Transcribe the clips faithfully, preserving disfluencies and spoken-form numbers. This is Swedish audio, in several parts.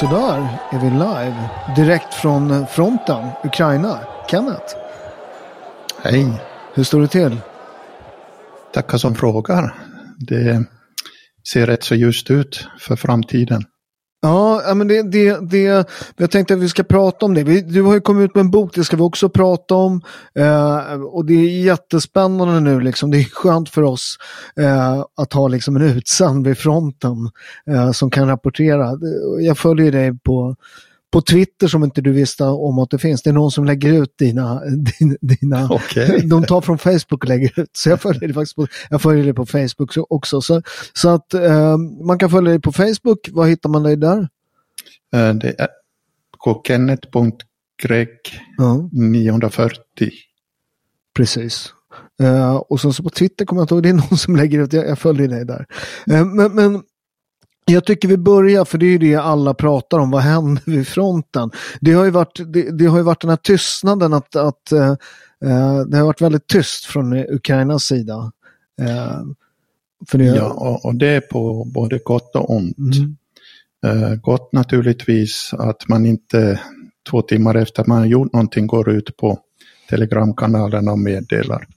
Så där är vi live. Direkt från fronten, Ukraina. Kenneth. Hej. Hur står det till? Tackar som frågar. Det ser rätt så ljust ut för framtiden. Ja, men det, det, det, jag tänkte att vi ska prata om det. Vi, du har ju kommit ut med en bok, det ska vi också prata om. Eh, och det är jättespännande nu. Liksom. Det är skönt för oss eh, att ha liksom en utsänd vid fronten eh, som kan rapportera. Jag följer dig på, på Twitter som inte du visste om att det finns. Det är någon som lägger ut dina... dina okay. De tar från Facebook och lägger ut. Så jag följer dig faktiskt på, jag följer dig på Facebook också. Så, så att eh, man kan följa dig på Facebook. Vad hittar man dig där? Uh, det är kenneth punkt greg niohundrafyrtio. Precis. Uh, och så, så på Twitter kommer jag inte ihåg, det är någon som lägger ut, jag, jag följer dig där. Uh, men, men jag tycker vi börjar, för det är ju det alla pratar om, vad händer vid fronten? Det har ju varit, det, det har ju varit den här tystnaden att, att uh, det har varit väldigt tyst från Ukrainas sida. Uh, för det, ja, och, och det är på både gott och ont. Mm. Uh, gott naturligtvis att man inte två timmar efter man har gjort någonting går ut på telegramkanalen och meddelar.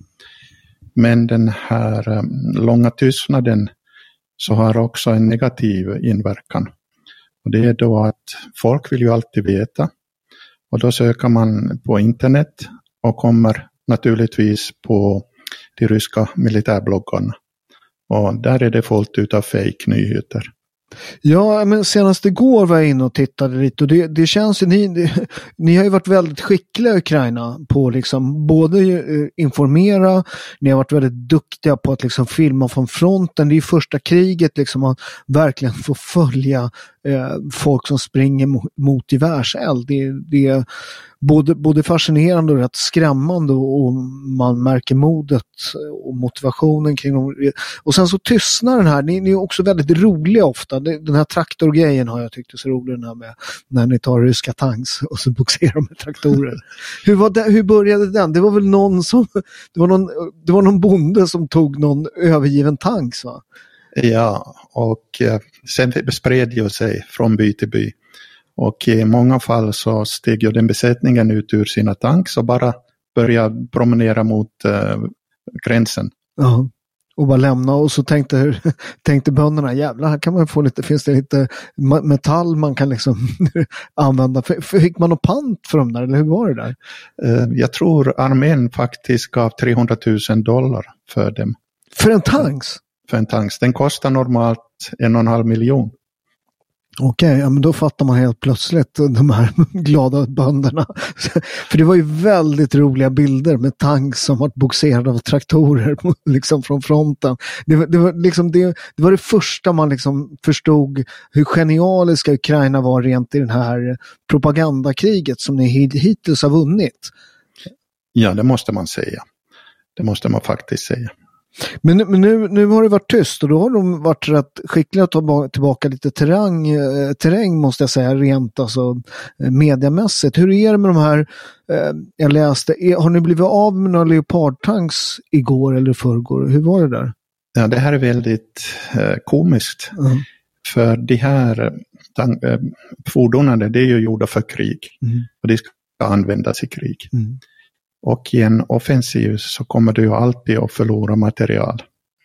Men den här um, långa tystnaden så har också en negativ inverkan. Och det är då att folk vill ju alltid veta. Och då söker man på internet och kommer naturligtvis på de ryska militärbloggarna. Och där är det fullt utav fake-nyheter. Ja, men senast igår var jag inne och tittade lite och det, det känns ju, ni, det, ni har ju varit väldigt skickliga i Ukraina på liksom både eh, informera, ni har varit väldigt duktiga på att liksom filma från fronten. Det är ju första kriget liksom, man verkligen får följa eh, folk som springer mot, mot gevärseld. Det, det är både, både fascinerande och rätt skrämmande och, och man märker modet och motivationen kring dem. Och sen så tystnar den här, ni, ni är också väldigt roliga ofta. Den här traktorgrejen har jag tyckt är så rolig, den här med när ni tar ryska tanks och så boxerar de med traktorer. hur, var det, hur började den? Det var väl någon som det var någon, det var någon bonde som tog någon övergiven tanks, va? Ja, och eh, sen spred ju sig från by till by. Och i många fall så steg ju den besättningen ut ur sina tanks och bara började promenera mot eh, gränsen. Ja. Och bara lämna, och så tänkte, tänkte bönderna, jävlar, här kan man få lite, finns det lite metall man kan liksom använda. Fick man någon pant för dem där, eller hur var det där? Jag tror armén faktiskt gav trehundratusen dollar för dem. För en tanks? För en tanks. Den kostar normalt en och en halv miljon. Okej, okay, ja, men då fattar man helt plötsligt de här glada bönderna. För det var ju väldigt roliga bilder med tanks som var boxerade av traktorer liksom från fronten. Det var, det var, liksom det, det var det första man liksom förstod hur genialiska Ukraina var rent i den här propagandakriget som ni hittills har vunnit. Ja, det måste man säga. Det måste man faktiskt säga. Men, men nu, nu har det varit tyst och då har de varit rätt skickliga att ta tillbaka lite terräng, eh, terräng måste jag säga, rent alltså mediamässigt. Hur är det med de här, eh, jag läste, är, har ni blivit av med några Leopard-tanks igår eller förrgår? Hur var det där? Ja, det här är väldigt eh, komiskt. Mm. För de här tank, eh, fordonen, det är ju gjorda för krig. Mm. Och det ska användas i krig. Mm. Och i en offensiv så kommer du ju alltid att förlora material.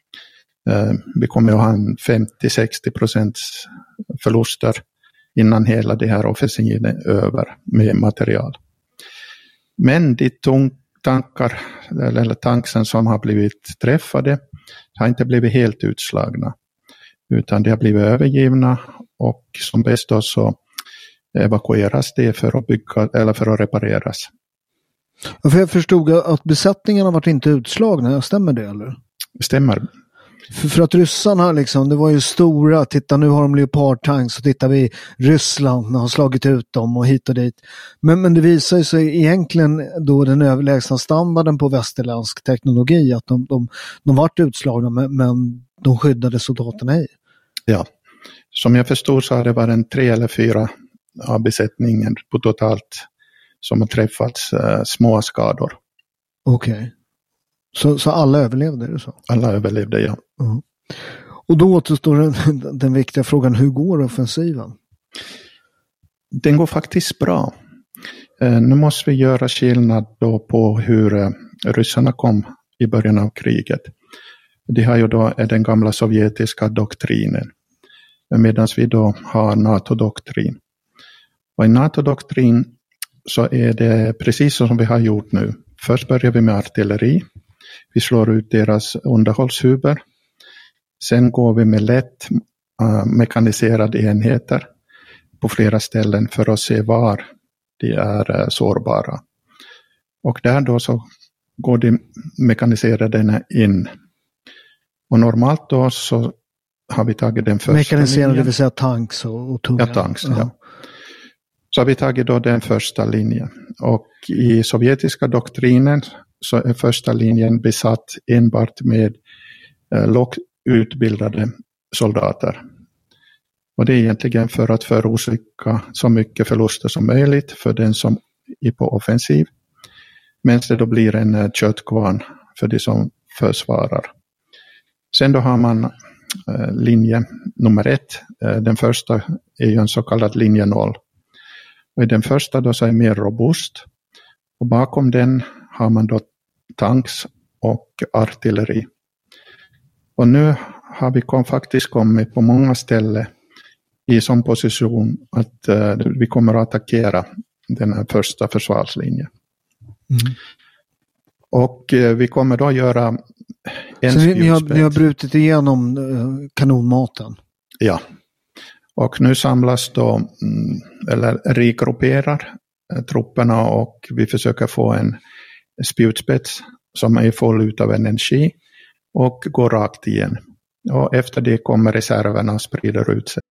Uh, vi kommer att ha en femtio till sextio procent förluster innan hela det här offensiven är över med material. Men de tankar eller tanksen som har blivit träffade har inte blivit helt utslagna. Utan de har blivit övergivna och som bäst då så evakueras det för att bygga eller för att repareras. Ja, för jag förstod att besättningarna varit inte utslagna, stämmer det eller? Stämmer. För, för att ryssarna liksom, det var ju stora, titta nu har de Leopard-tanks och tittar vi Ryssland har slagit ut dem och hit och dit. Men, men det visar ju sig egentligen då den överlägsna standarden på västerländsk teknologi att de, de, de varit utslagna men, men de skyddade soldaterna i. Ja, som jag förstod så har det varit en tre eller fyra av besättningen på totalt som har träffats eh, små skador. Okej. Okay. Så, så alla överlevde, är det så? Alla överlevde, ja. Uh-huh. Och då återstår den, den viktiga frågan, hur går offensiven? Den går faktiskt bra. Nu måste vi göra skillnad då på hur ryssarna kom i början av kriget. Det har ju då är den gamla sovjetiska doktrinen. Medan vi då har NATO-doktrin. Och i NATO-doktrin så är det precis som vi har gjort nu. Först börjar vi med artilleri. Vi slår ut deras underhållshuvud. Sen går vi med lätt uh, mekaniserade enheter på flera ställen för att se var de är uh, sårbara. Och där då så går de mekaniserade in. Och normalt då så har vi tagit den första mekaniserade, linjen. Det vill säga tanks och, och tunga. Ja, tanks, ja. ja. Så har vi tagit då den första linjen. Och i sovjetiska doktrinen så är första linjen besatt enbart med eh, lågt utbildade soldater. Och det är egentligen för att förorsaka så mycket förluster som möjligt för den som är på offensiv. Men det då blir en eh, köttkvarn för de som försvarar. Sen då har man eh, linje nummer ett. Eh, den första är ju en så kallad linje noll. Och i den första då så är mer robust. Och bakom den har man då tanks och artilleri. Och nu har vi kom, faktiskt kommit på många ställen i sån position att uh, vi kommer att attackera den här första försvarslinjen. Mm. Och uh, vi kommer då göra en Så ni har, ni har brutit igenom uh, kanonmaten? Ja. Och nu samlas då, eller regrupperar trupperna och vi försöker få en spjutspets som är full utav energi och går rakt igen. Och efter det kommer reserverna och sprider ut sig.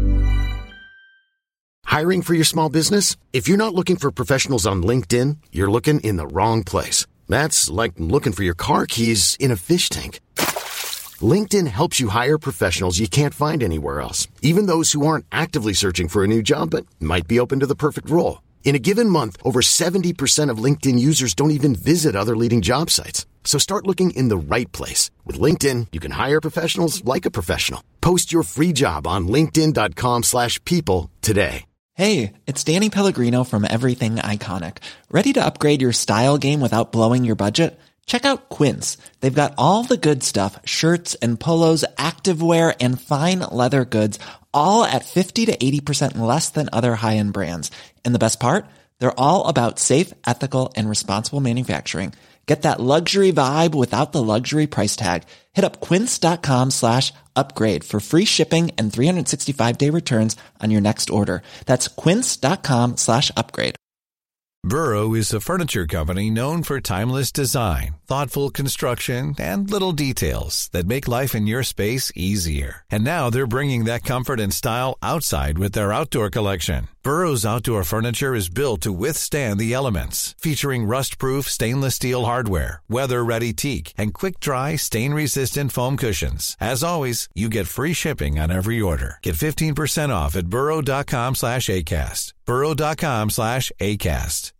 Hiring for your small business? If you're not looking for professionals on LinkedIn, you're looking in the wrong place. That's like looking for your car keys in a fish tank. LinkedIn helps you hire professionals you can't find anywhere else, even those who aren't actively searching for a new job but might be open to the perfect role. In a given month, over seventy percent of LinkedIn users don't even visit other leading job sites. So start looking in the right place. With LinkedIn, you can hire professionals like a professional. Post your free job on linkedin dot com slash people today. Hey, it's Danny Pellegrino from Everything Iconic. Ready to upgrade your style game without blowing your budget? Check out Quince. They've got all the good stuff, shirts and polos, activewear, and fine leather goods, all at fifty to eighty percent less than other high-end brands. And the best part? They're all about safe, ethical, and responsible manufacturing. Get that luxury vibe without the luxury price tag. Hit up quince.com slash upgrade for free shipping and three sixty-five day returns on your next order. That's quince.com slash upgrade. Burrow is a furniture company known for timeless design, thoughtful construction, and little details that make life in your space easier. And now they're bringing that comfort and style outside with their outdoor collection. Burrow's outdoor furniture is built to withstand the elements, featuring rust-proof stainless steel hardware, weather-ready teak, and quick-dry, stain-resistant foam cushions. As always, you get free shipping on every order. Get fifteen percent off at burrow.com slash ACAST. burrow.com slash ACAST.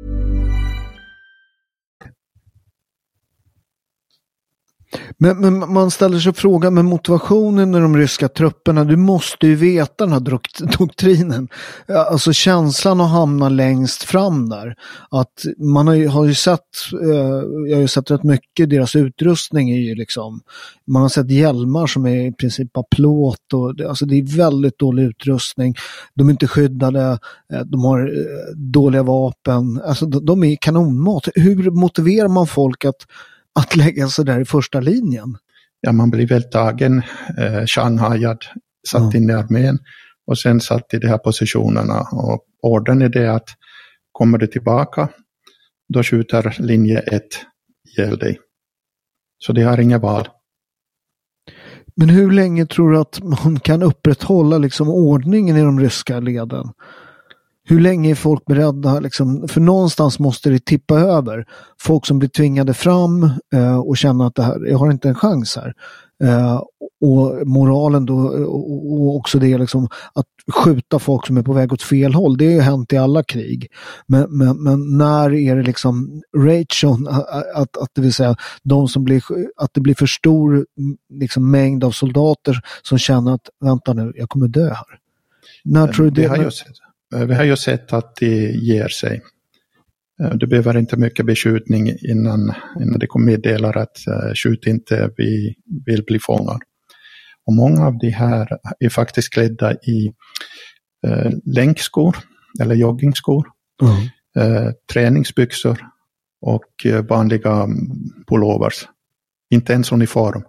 Men, men man ställer sig frågan med motivationen när de ryska trupperna, du måste ju veta den här dok- doktrinen. Alltså känslan att hamna längst fram där. Att man har ju, har ju sett, eh, jag har ju sett rätt mycket, deras utrustning är ju liksom, man har sett hjälmar som är i princip av plåt och det, alltså det är väldigt dålig utrustning. De är inte skyddade, de har eh, dåliga vapen, alltså de, de är kanonmat. Hur motiverar man folk att att lägga sig där i första linjen? Ja, man blir väl tagen, eh, shanghajad, satt mm. in i armén och sen satt i de här positionerna. Och orden är det att kommer du tillbaka, då skjuter linje ett ihjäl dig. Så det har inga val. Men hur länge tror du att man kan upprätthålla liksom ordningen i de ryska leden? Hur länge är folk beredda? Liksom, för någonstans måste det tippa över. Folk som blir tvingade fram eh, och känner att det här, jag har inte en chans här. Eh, och moralen då, och, och också det liksom, att skjuta folk som är på väg åt fel håll. Det har ju hänt i alla krig. Men, men, men när är det liksom ration, att, att, att det vill säga de som blir, att det blir för stor liksom, mängd av soldater som känner att vänta nu, jag kommer dö här. När tror du det? Vi har ju sett, vi har ju sett att det ger sig. Det behöver inte mycket beskjutning innan, innan det kommer meddelar att uh, skjut inte, vi vill bli fångad. Och många av de här är faktiskt klädda i uh, länkskor eller joggingskor, mm. uh, träningsbyxor och uh, vanliga pullovers. Inte ens uniform.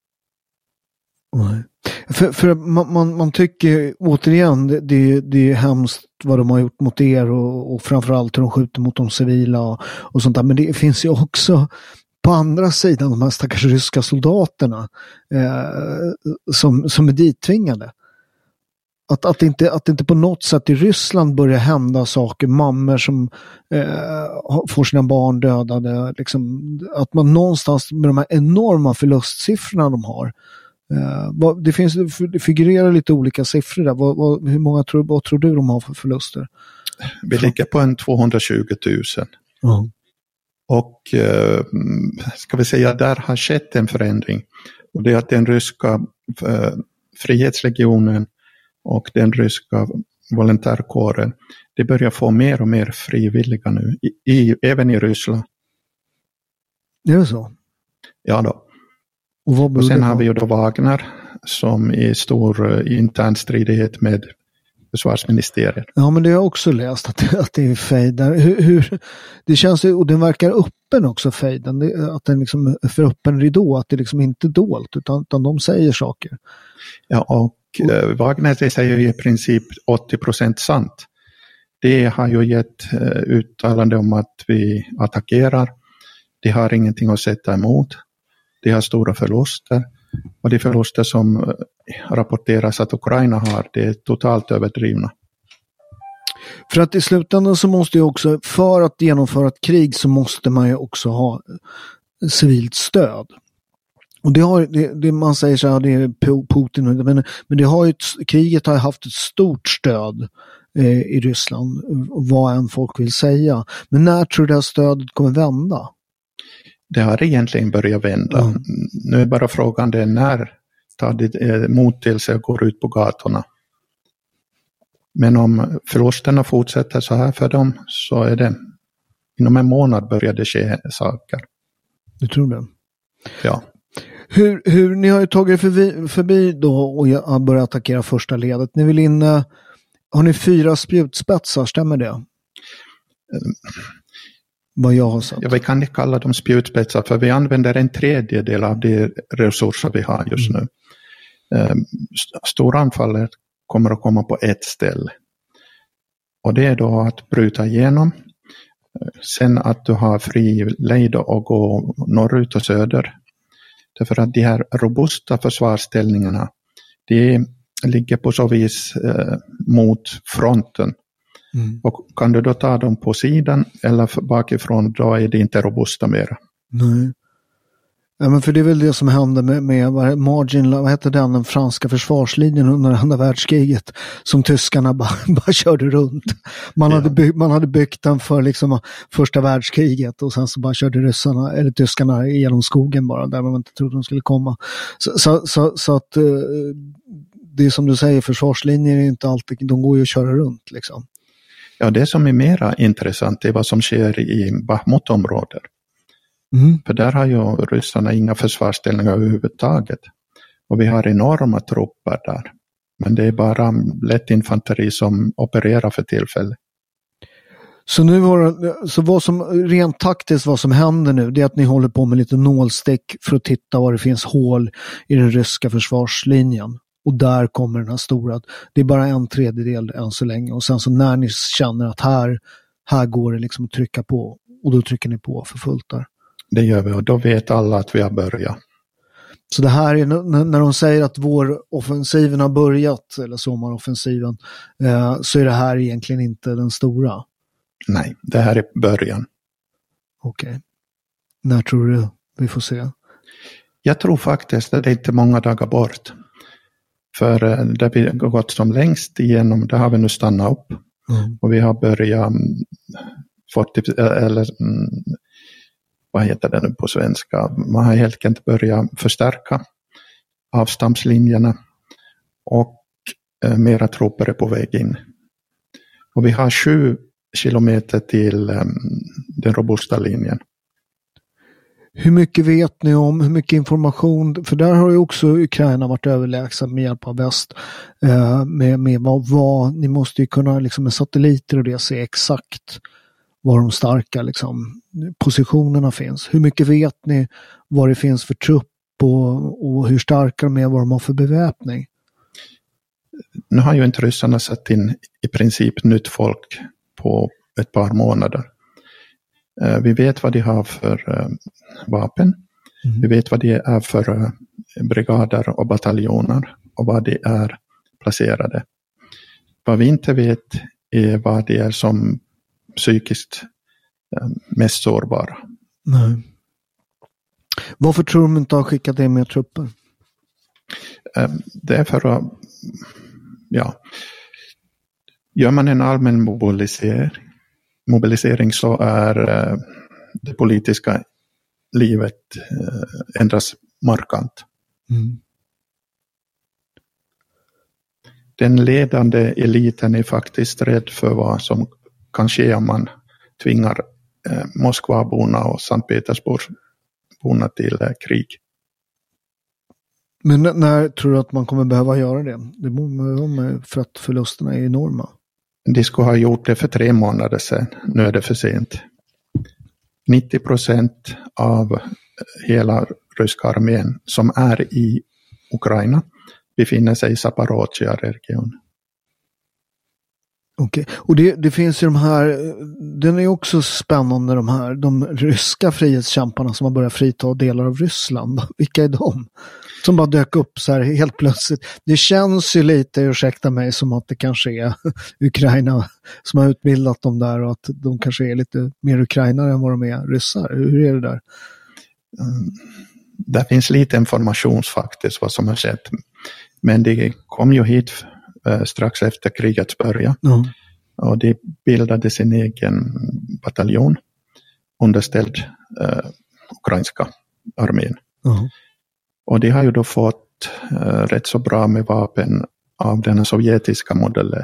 Nej. För, för man, man, man tycker återigen det, det, det är hemskt vad de har gjort mot er och, och framförallt hur de skjuter mot de civila och, och sånt där. Men det finns ju också på andra sidan de här stackars ryska soldaterna eh, som, som är dittvingade. Att, att, inte, att inte på något sätt i Ryssland börjar hända saker, mammor som eh, får sina barn dödade. Liksom, att man någonstans med de här enorma förlustsiffrorna de har. Uh, det finns det figurerar lite olika siffror där. Vad, vad, hur många tror, vad tror du de har för förluster? Vi ligger på en tvåhundratjugo tusen. Mm. Och uh, ska vi säga där har skett en förändring. Och det är att den ryska uh, frihetslegionen och den ryska volontärkåren, det börjar få mer och mer frivilliga nu. I, i, även i Ryssland. Det är så? Ja då. Och, och sen har vi ju då Wagner som är stor intern stridighet med försvarsministeriet. Ja, men det har jag också läst att, att det är fejden. Hur, hur, det känns och den verkar öppen också, fejden. Det, att den liksom är för öppen ridå, att det liksom inte är dolt utan, utan de säger saker. Ja, och eh, Wagner det säger ju i princip åttio procent sant. Det har ju gett eh, uttalande om att vi attackerar. Det har ingenting att sätta emot. Det har stora förluster och de förluster som rapporteras att Ukraina har, det är totalt överdrivna. För att i slutändan så måste ju också, för att genomföra ett krig så måste man ju också ha civilt stöd. Och det har det, det man säger så här, det är Putin, men, men det har ju ett, kriget har haft ett stort stöd eh, i Ryssland, vad än folk vill säga. Men när tror du det här stödet kommer vända? Det har egentligen börjat vända. Mm. Nu är bara frågan det när tar det mot till sig och går ut på gatorna. Men om förlusterna fortsätter så här för dem så är det inom en månad börjar det ske saker. Du tror det? Ja. Hur, hur ni har ju tagit förbi, förbi då och har börjat attackera första ledet. Ni vill in, har ni fyra spjutspetsar, stämmer det? Mm. Vad jag har sett. Ja, vi kan inte kalla dem spjutspetsar för vi använder en tredjedel av de resurser vi har just nu. Mm. Stora anfallet kommer att komma på ett ställe. Och det är då att bryta igenom. Sen att du har fri lejd och gå norrut och söder. Därför att de här robusta försvarsställningarna, de ligger på så vis eh, mot fronten. Mm. Och kan du då ta dem på sidan eller bakifrån, då är det inte robusta mer. Nej. Ja, men för det är väl det som hände med, med margin, vad hette den, den franska försvarslinjen under andra världskriget som tyskarna bara, bara körde runt. Man, ja. hade byggt, man hade byggt den för liksom första världskriget och sen så bara körde ryssarna, eller tyskarna genom skogen bara, där man inte trodde de skulle komma. Så, så, så, så att det är som du säger, försvarslinjer är inte alltid, de går ju att köra runt liksom. Ja, det som är mera intressant är vad som sker i Bahmut-området. Mm. För där har ju ryssarna inga försvarsställningar överhuvudtaget. Och vi har enorma trupper där. Men det är bara lätt infanteri som opererar för tillfället. Så nu var, så vad som rent taktiskt vad som händer nu, det är att ni håller på med lite nålstick för att titta var det finns hål i den ryska försvarslinjen. Och där kommer den här stora, det är bara en tredjedel än så länge. Och sen så när ni känner att här, här går det liksom att trycka på, och då trycker ni på för fullt där. Det gör vi och då vet alla att vi har börjat. Så det här är när, när de säger att vår offensiven har börjat, eller sommaroffensiven, eh, så är det här egentligen inte den stora. Nej, det här är början. Okej. Okay. När tror du vi får se? Jag tror faktiskt att det är inte många dagar bort. För där vi har gått som längst igenom, där har vi nu stannat upp. Mm. Och vi har börjat fyrtio, eller vad heter det nu på svenska? Man har helt enkelt börjat förstärka avstampslinjerna och eh, mera trupper är på väg in. Och vi har sju kilometer till um, den robusta linjen. Hur mycket vet ni om, hur mycket information, för där har ju också Ukraina varit överlägsen med hjälp av väst, eh, med, med vad, vad, ni måste ju kunna liksom med satelliter och det se exakt var de starka liksom, positionerna finns. Hur mycket vet ni vad det finns för trupp och, och hur starka de är, vad de har för beväpning? Nu har ju inte ryssarna satt in i princip nytt folk på ett par månader. Vi vet vad de har för vapen. Mm. Vi vet vad de är för brigader och bataljoner och vad de är placerade. Vad vi inte vet är vad de är som psykiskt mest sårbara. Nej. Varför tror de inte har skickat in mer trupper? Det är för att, ja, gör man en allmän mobilisering, mobilisering så är det politiska livet ändras markant. Mm. Den ledande eliten är faktiskt rädd för vad som kan ske om man tvingar eh, Moskvaborna och Sankt Petersburgsborna till eh, krig. Men n- när tror du att man kommer behöva göra det? Det borde för att förlusterna är enorma. De skulle ha gjort det för tre månader sedan. Nu är det för sent. nittio procent av hela ryska armén som är i Ukraina befinner sig i Zaporozhye-regionen. Okej, okay. Och det, det finns ju de här, den är också spännande, de här, de ryska frihetskämparna som har börjat frita delar av Ryssland. Vilka är de? Som bara dök upp så här helt plötsligt. Det känns ju lite, ursäkta mig, som att det kanske är Ukraina som har utbildat dem där och att de kanske är lite mer ukrainare än vad de är ryssar. Hur är det där? Mm. Det finns lite information faktiskt vad som har skett. Men det kom ju hit eh, strax efter krigets början. Mm. Och de bildade sin egen bataljon underställd eh, ukrainska armén. Mm. Och de har ju då fått eh, rätt så bra med vapen av den sovjetiska modellen.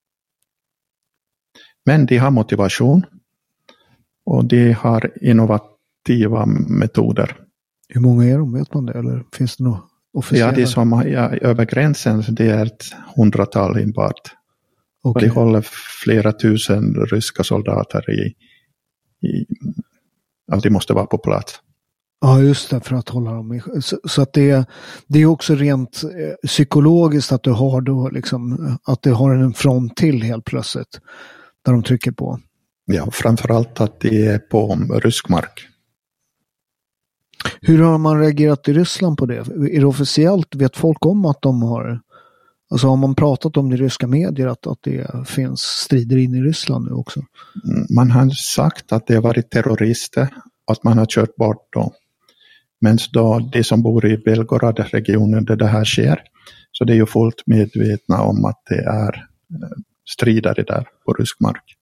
Men de har motivation och de har innovativa metoder. Hur många är de, vet man det? Eller finns det något officiella? Ja, det som är ja, över gränsen, det är ett hundratal enbart. Okay. Och det håller flera tusen ryska soldater i, i att de måste vara på plats. Ja, just det, för att hålla dem i, så, så att det, det är också rent eh, psykologiskt att du har då liksom, att du har en front till helt plötsligt där de trycker på. Ja, framförallt att det är på rysk mark. Hur har man reagerat i Ryssland på det? Är det officiellt? Vet folk om att de har, alltså har man pratat om det i ryska medier att, att det finns strider in i Ryssland nu också? Man har sagt att det har varit terrorister och att man har kört bort dem. Men då de som bor i Belgorod-regionen där det här sker, så det är ju fullt medvetna om att det är stridare där på rysk mark.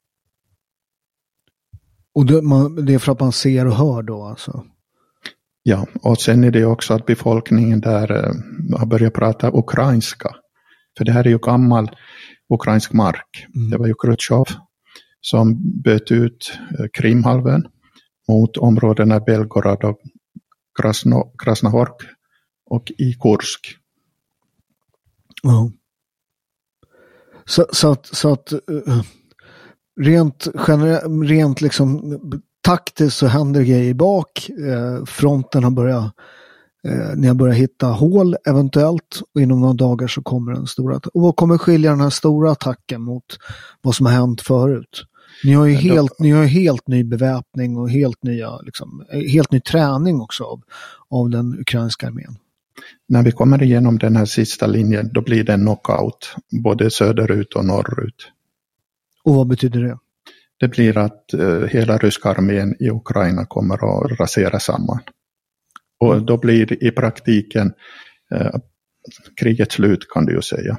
Och det, man, det är för att man ser och hör då alltså? Ja, och sen är det också att befolkningen där eh, har börjat prata ukrainska. För det här är ju gammal ukrainsk mark. Mm. Det var ju Khrushchev som böt ut eh, Krimhalvön mot områdena Belgorod och Krasno, Krasnohorsk och i Kursk. Ja. Så, så att, så att uh, rent, gener- rent liksom taktiskt så händer grejer bak. Eh, fronten har börjat, eh, ni har börjat hitta hål eventuellt och inom några dagar så kommer den stora. Och vad kommer skilja den här stora attacken mot vad som har hänt förut? Ni har ju helt, ni har ju helt ny beväpning och helt nya, liksom, helt ny träning också av, av den ukrainska armén. När vi kommer igenom den här sista linjen, då blir det en knockout, både söderut och norrut. Och vad betyder det? Det blir att uh, hela ryska armén i Ukraina kommer att rasera samman. Och då blir det i praktiken uh, krigets slut, kan du ju säga.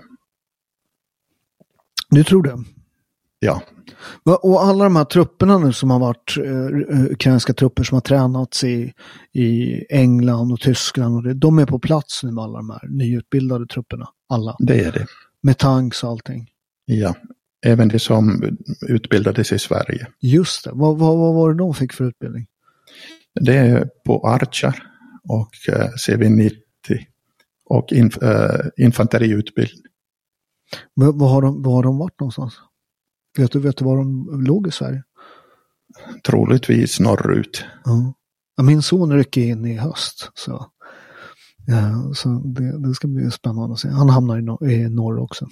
Du tror det? Ja. Och alla de här trupperna nu som har varit uh, ukrainska trupper som har tränats i, i England och Tyskland, och det, de är på plats nu med alla de här nyutbildade trupperna. Alla. Det är det. Med tanks och allting. Ja. även de som utbildades i Sverige. Just det. Vad, vad, vad var det de fick för utbildning? Det är på Archer och eh, C V nittio och inf, eh, infanteriutbildning. Men, vad, har de, vad har de varit någonstans? Vet du, vet du var de låg i Sverige? Troligtvis norrut. Ja. Min son rycker in i höst. Så, ja, så det, det ska bli spännande att se. Han hamnar i, nor- i norr också.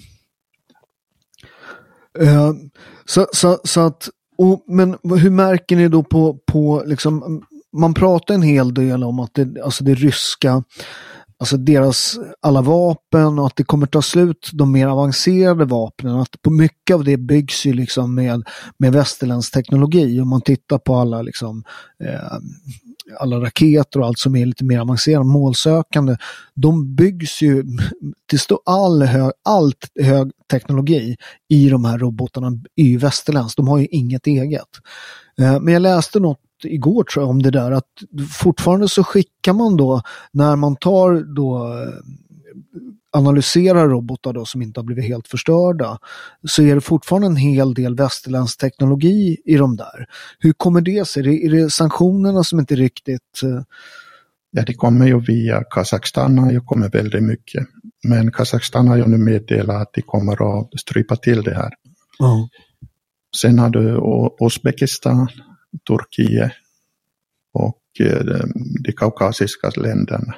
Uh, så, så, så att, och, men hur märker ni då på, på liksom, man pratar en hel del om att det, alltså det ryska, alltså deras alla vapen och att det kommer ta slut de mer avancerade vapnen, att på mycket av det byggs ju liksom med, med västerländsk teknologi. Om man tittar på alla liksom eh, alla raketer och allt som är lite mer avancerat målsökande, de byggs ju till stå all hög, allt hög teknologi i de här robotarna är ju västerländskt. De har ju inget eget. Eh, men jag läste något igår tror jag om det där, att fortfarande så skickar man då, när man tar då analyserar robotar då som inte har blivit helt förstörda, så är det fortfarande en hel del västerländsk teknologi i de där. Hur kommer det sig? Är det, är det sanktionerna som inte riktigt... Ja, det kommer ju via Kazakstan, har ju kommit väldigt mycket. Men Kazakstan har ju nu meddelat att de kommer att strypa till det här. Mm. Sen har du Uzbekistan, Turkiet och de kaukasiska länderna.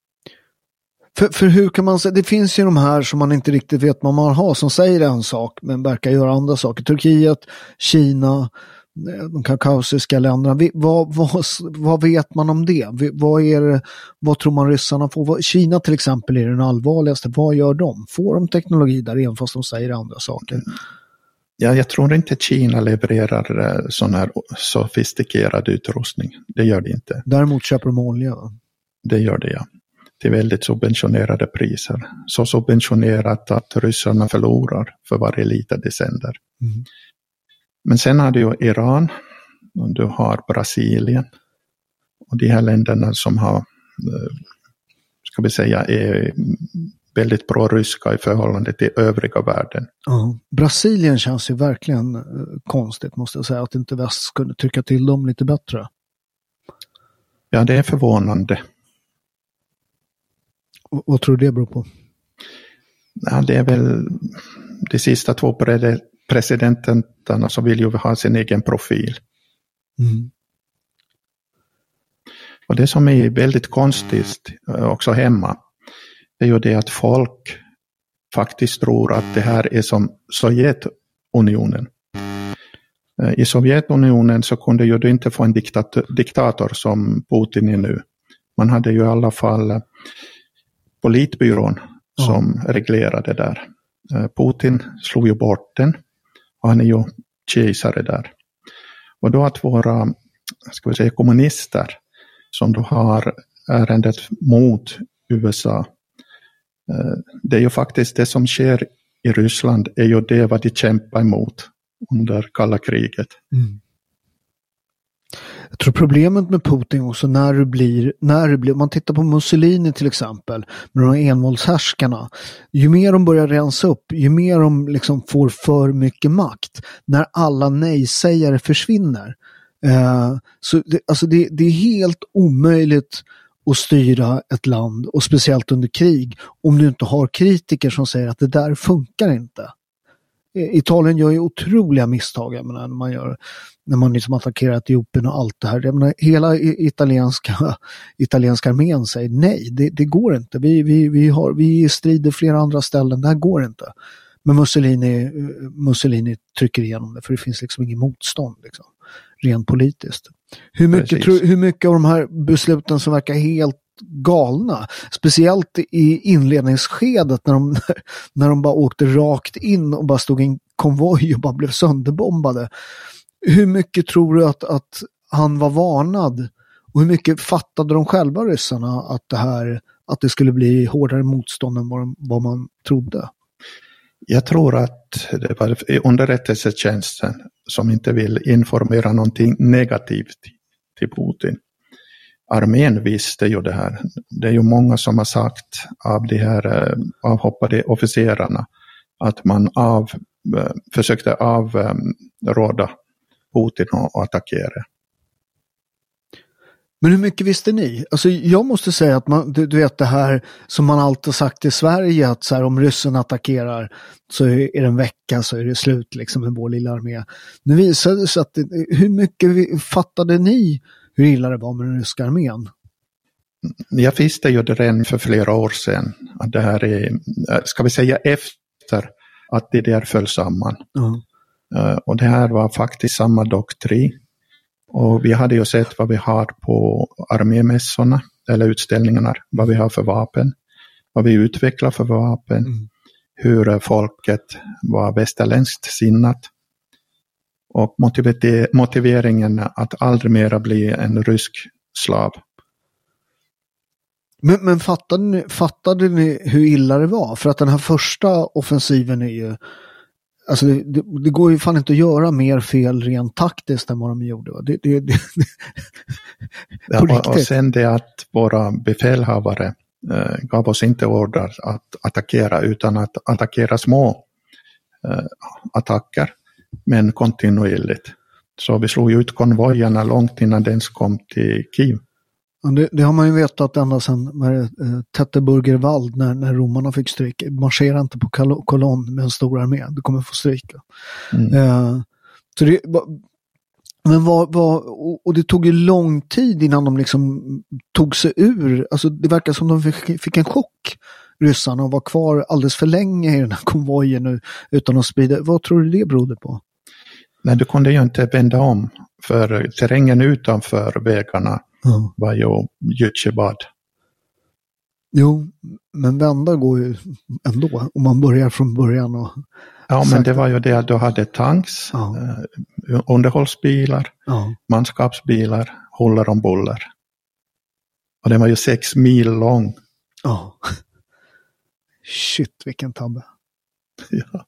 För, för hur kan man säga, det finns ju de här som man inte riktigt vet vad man har, som säger en sak men verkar göra andra saker. Turkiet, Kina, de kaukasiska länderna. Vad, vad, vad vet man om det? Vad, är det, vad tror man ryssarna får? Kina till exempel är den allvarligaste. Vad gör de? Får de teknologi där även fast de säger andra saker? Ja, jag tror inte Kina levererar sån här sofistikerad utrustning. Det gör det inte. Däremot köper de olja, va? Det gör det, ja. Till väldigt subventionerade priser. Så subventionerat att ryssarna förlorar för varje liter de sänder. Mm. Men sen har du ju Iran och du har Brasilien. Och de här länderna som har, ska vi säga, är väldigt pro-ryska i förhållande till övriga världen. Ja. Brasilien känns ju verkligen eh, konstigt, måste jag säga, att inte väst skulle trycka till dem lite bättre. Ja, det är förvånande. Och, vad tror du det beror på? Ja, det är väl de sista två pre- presidenterna som vill ju ha sin egen profil. Mm. Och det som är väldigt konstigt också hemma, det är ju det att folk faktiskt tror att det här är som Sovjetunionen. I Sovjetunionen så kunde ju du inte få en diktator, diktator som Putin är nu. Man hade ju i alla fall politbyrån som ja. reglerade där. Putin slog ju bort den och han är ju kejsare där. Och då att våra, ska vi säga, kommunister som då har ärendet mot U S A, det är ju faktiskt det som sker i Ryssland är ju det vad de kämpar emot under kalla kriget. Mm. Jag tror problemet med Putin också när det blir, när det blir, man tittar på Mussolini till exempel, med de envåldshärskarna, ju mer de börjar rensa upp, ju mer de liksom får för mycket makt, när alla nej-sägare försvinner. Eh, så det, alltså det, det är helt omöjligt att styra ett land, och speciellt under krig, om du inte har kritiker som säger att det där funkar inte. Italien gör ju otroliga misstag, jag menar, när man gör när man liksom attackerar Etiopien och allt det här. Jag menar, hela italienska italienska armén säger nej, det, det går inte. Vi, vi, vi, har, vi strider flera andra ställen, det här går inte. Men Mussolini, Mussolini trycker igenom det, för det finns liksom ingen motstånd liksom, rent politiskt. Hur mycket, tro, hur mycket av de här besluten som verkar helt galna, speciellt i inledningsskedet när de, när de bara åkte rakt in och bara stod i en konvoj och bara blev sönderbombade. Hur mycket tror du att, att han var varnad, och hur mycket fattade de själva, ryssarna, att det här, att det skulle bli hårdare motstånd än vad, de, vad man trodde? Jag tror att det var underrättelsetjänsten som inte vill informera någonting negativt till Putin. Armén visste ju det här. Det är ju många som har sagt av de här avhoppade officerarna att man av, uh, försökte avråda Putin att attackera. Men hur mycket visste ni? Alltså jag måste säga att man, du, du vet det här som man alltid sagt i Sverige, att så här, om ryssen attackerar så är det en vecka så är det slut liksom med vår lilla armé. Nu visade det sig att hur mycket fattade ni hur illa det var med den ryska armén? Jag visste ju det redan för flera år sedan att det här är, ska vi säga efter att det där föll samman. Mm. Uh, och det här var faktiskt samma doktrin. Och vi hade ju sett vad vi har på armémässorna eller utställningarna, vad vi har för vapen, vad vi utvecklar för vapen, mm. hur folket var västerländskt sinnat och motiver- motiveringen att aldrig mera bli en rysk slav. Men, men fattade, ni, fattade ni hur illa det var? För att den här första offensiven är ju, alltså det, det, det går ju fan inte att göra mer fel rent taktiskt än vad de gjorde. Va? Det, det, det, ja, och, och sen det att våra befälhavare eh, gav oss inte order att attackera utan att attackera små eh, attacker, men kontinuerligt. Så vi slog ut konvojerna långt innan den kom till Kiev. Det, det har man ju vetat ända sedan äh, Tetteburger Wald när, när romarna fick stryk. Marschera inte på kol- kolonn med en stor armé. Du kommer få stryka. Mm. Uh, så det, men vad, vad, och, och det tog ju lång tid innan de liksom tog sig ur. Alltså det verkar som de fick, fick en chock, ryssarna, och var kvar alldeles för länge i den här konvojen nu utan att sprida. Vad tror du det berodde på? Nej, du kunde ju inte vända om, för terrängen utanför vägarna mm. var ju Götjebad. Jo, men vända går ju ändå om man börjar från början. Och ja, men det var ju det att du hade tanks, ja. eh, underhållsbilar, ja. manskapsbilar, huller om buller. Och den var ju sex mil lång. Ja. Shit, vilken tabbe. Ja.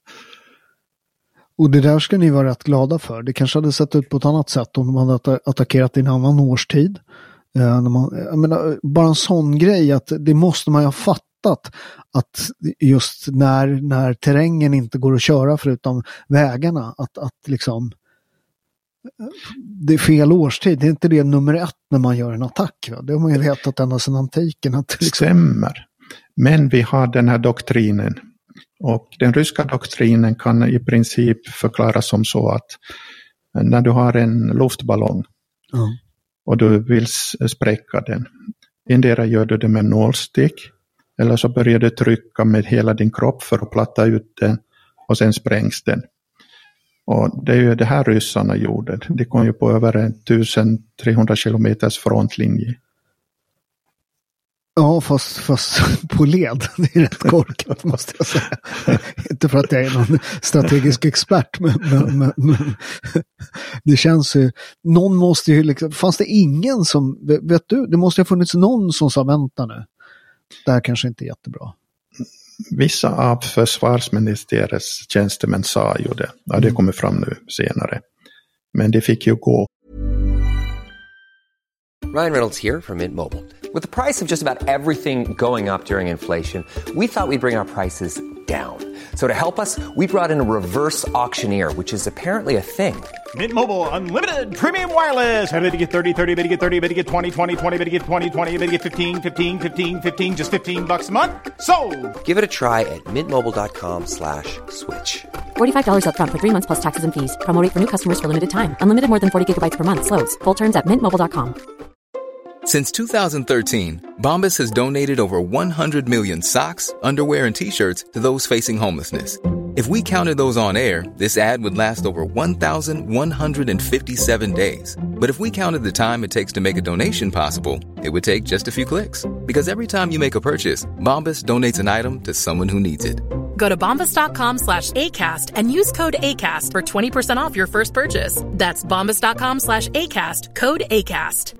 Och det där ska ni vara rätt glada för. Det kanske hade sett ut på ett annat sätt om de hade att- attackerat i en annan årstid. Eh, när man, jag menar, bara en sån grej att det måste man ju ha fattat, att just när, när terrängen inte går att köra förutom vägarna, att, att liksom det är fel årstid. Det är inte det nummer ett när man gör en attack. Va? Det har man ju vetat ända sedan antiken. Att liksom... Stämmer. Men vi har den här doktrinen. Och den ryska doktrinen kan i princip förklaras som så att när du har en luftballong mm. och du vill spräcka den, endera gör du det med nålstick eller så börjar du trycka med hela din kropp för att platta ut den och sen sprängs den. Och det är ju det här ryssarna gjorde. De kom ju på över tusentrehundra kilometers frontlinje. Ja, fast, fast på led. Det är rätt korkat, måste jag säga. Inte för att jag är någon strategisk expert, men, men, men, men det känns ju... Någon måste ju liksom... Fanns det ingen som... Vet du, det måste ha funnits någon som sa vänta nu. Det här kanske inte är jättebra. Vissa av försvarsministeriets tjänstemän sa ju det. Ja, det kommer fram nu senare. Men det fick ju gå. Ryan Reynolds here from Mint Mobile. With the price of just about everything going up during inflation, we thought we'd bring our prices down. So to help us, we brought in a reverse auctioneer, which is apparently a thing. Mint Mobile Unlimited Premium Wireless. How to get thirty, thirty, how to get thirty, how to get twenty, twenty, twenty, how to get twenty, twenty, how to get fifteen, fifteen, fifteen, fifteen, just fifteen bucks a month? Sold! Give it a try at mintmobile.com slash switch. forty-five dollars up front for three months plus taxes and fees. Promo rate for new customers for limited time. Unlimited more than forty gigabytes per month. Slows full terms at mint mobile dot com. Since two thousand thirteen, Bombas has donated over one hundred million socks, underwear, and T-shirts to those facing homelessness. If we counted those on air, this ad would last over one thousand one hundred fifty-seven days. But if we counted the time it takes to make a donation possible, it would take just a few clicks. Because every time you make a purchase, Bombas donates an item to someone who needs it. Go to bombas.com slash ACAST and use code ACAST for twenty percent off your first purchase. That's bombas.com slash ACAST, code ACAST.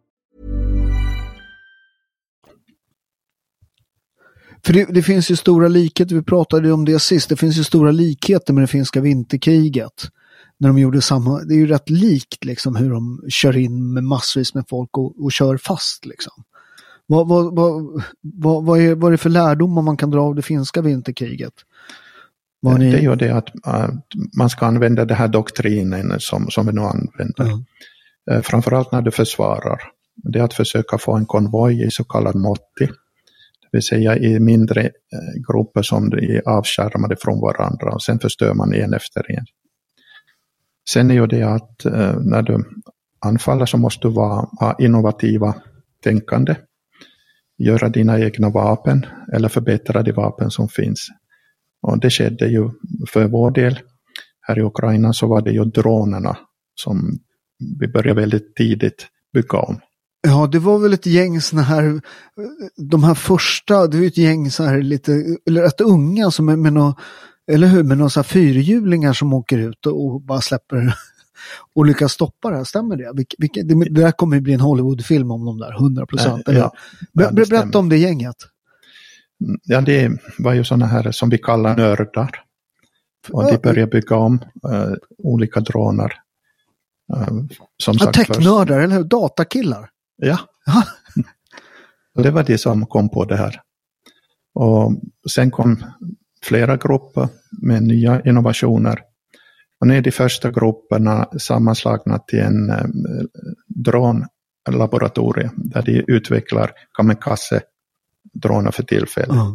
För det, det finns ju stora likheter, vi pratade om det sist, det finns ju stora likheter med det finska vinterkriget. När de gjorde samma, det är ju rätt likt liksom hur de kör in med massvis med folk och, och kör fast liksom. Vad, vad, vad, vad, vad, är, vad är det för lärdomar man kan dra av det finska vinterkriget? Ni... Det är ju det att uh, man ska använda den här doktrinen som, som vi nu använder. Mm. Uh, framförallt när du försvarar. Det är att försöka få en konvoj i så kallad motti. Det vill säga i mindre uh, grupper som är avskärmade från varandra. Och sen förstör man en efter en. Sen är ju det att uh, när du anfaller så måste du vara, ha innovativa tänkande. Göra dina egna vapen eller förbättra de vapen som finns. Och det skedde ju för vår del. Här i Ukraina så var det ju dronerna som vi började väldigt tidigt bygga om. Ja, det var väl ett gäng såna här, de här första, det var ett gäng så här lite, eller rätt unga som är med någon, eller hur, med några så här fyrhjulingar som åker ut och, och bara släpper och lyckas stoppa det här, stämmer det? Vilke, vilke, det, det där kommer ju bli en Hollywood-film om de där, hundra procent. Äh, ja, Ber, berätta om det gänget. Ja, det var ju såna här som vi kallar nördar. Och de började bygga om uh, olika droner. Uh, som ja, sagt, technördar, eller hur? Datakillar? Ja. Och det var det som kom på det här. Och sen kom flera grupper med nya innovationer. Och nu är de första grupperna sammanslagna till en eh, dronlaboratorium där de utvecklar kamikaze-droner för tillfället. Ja.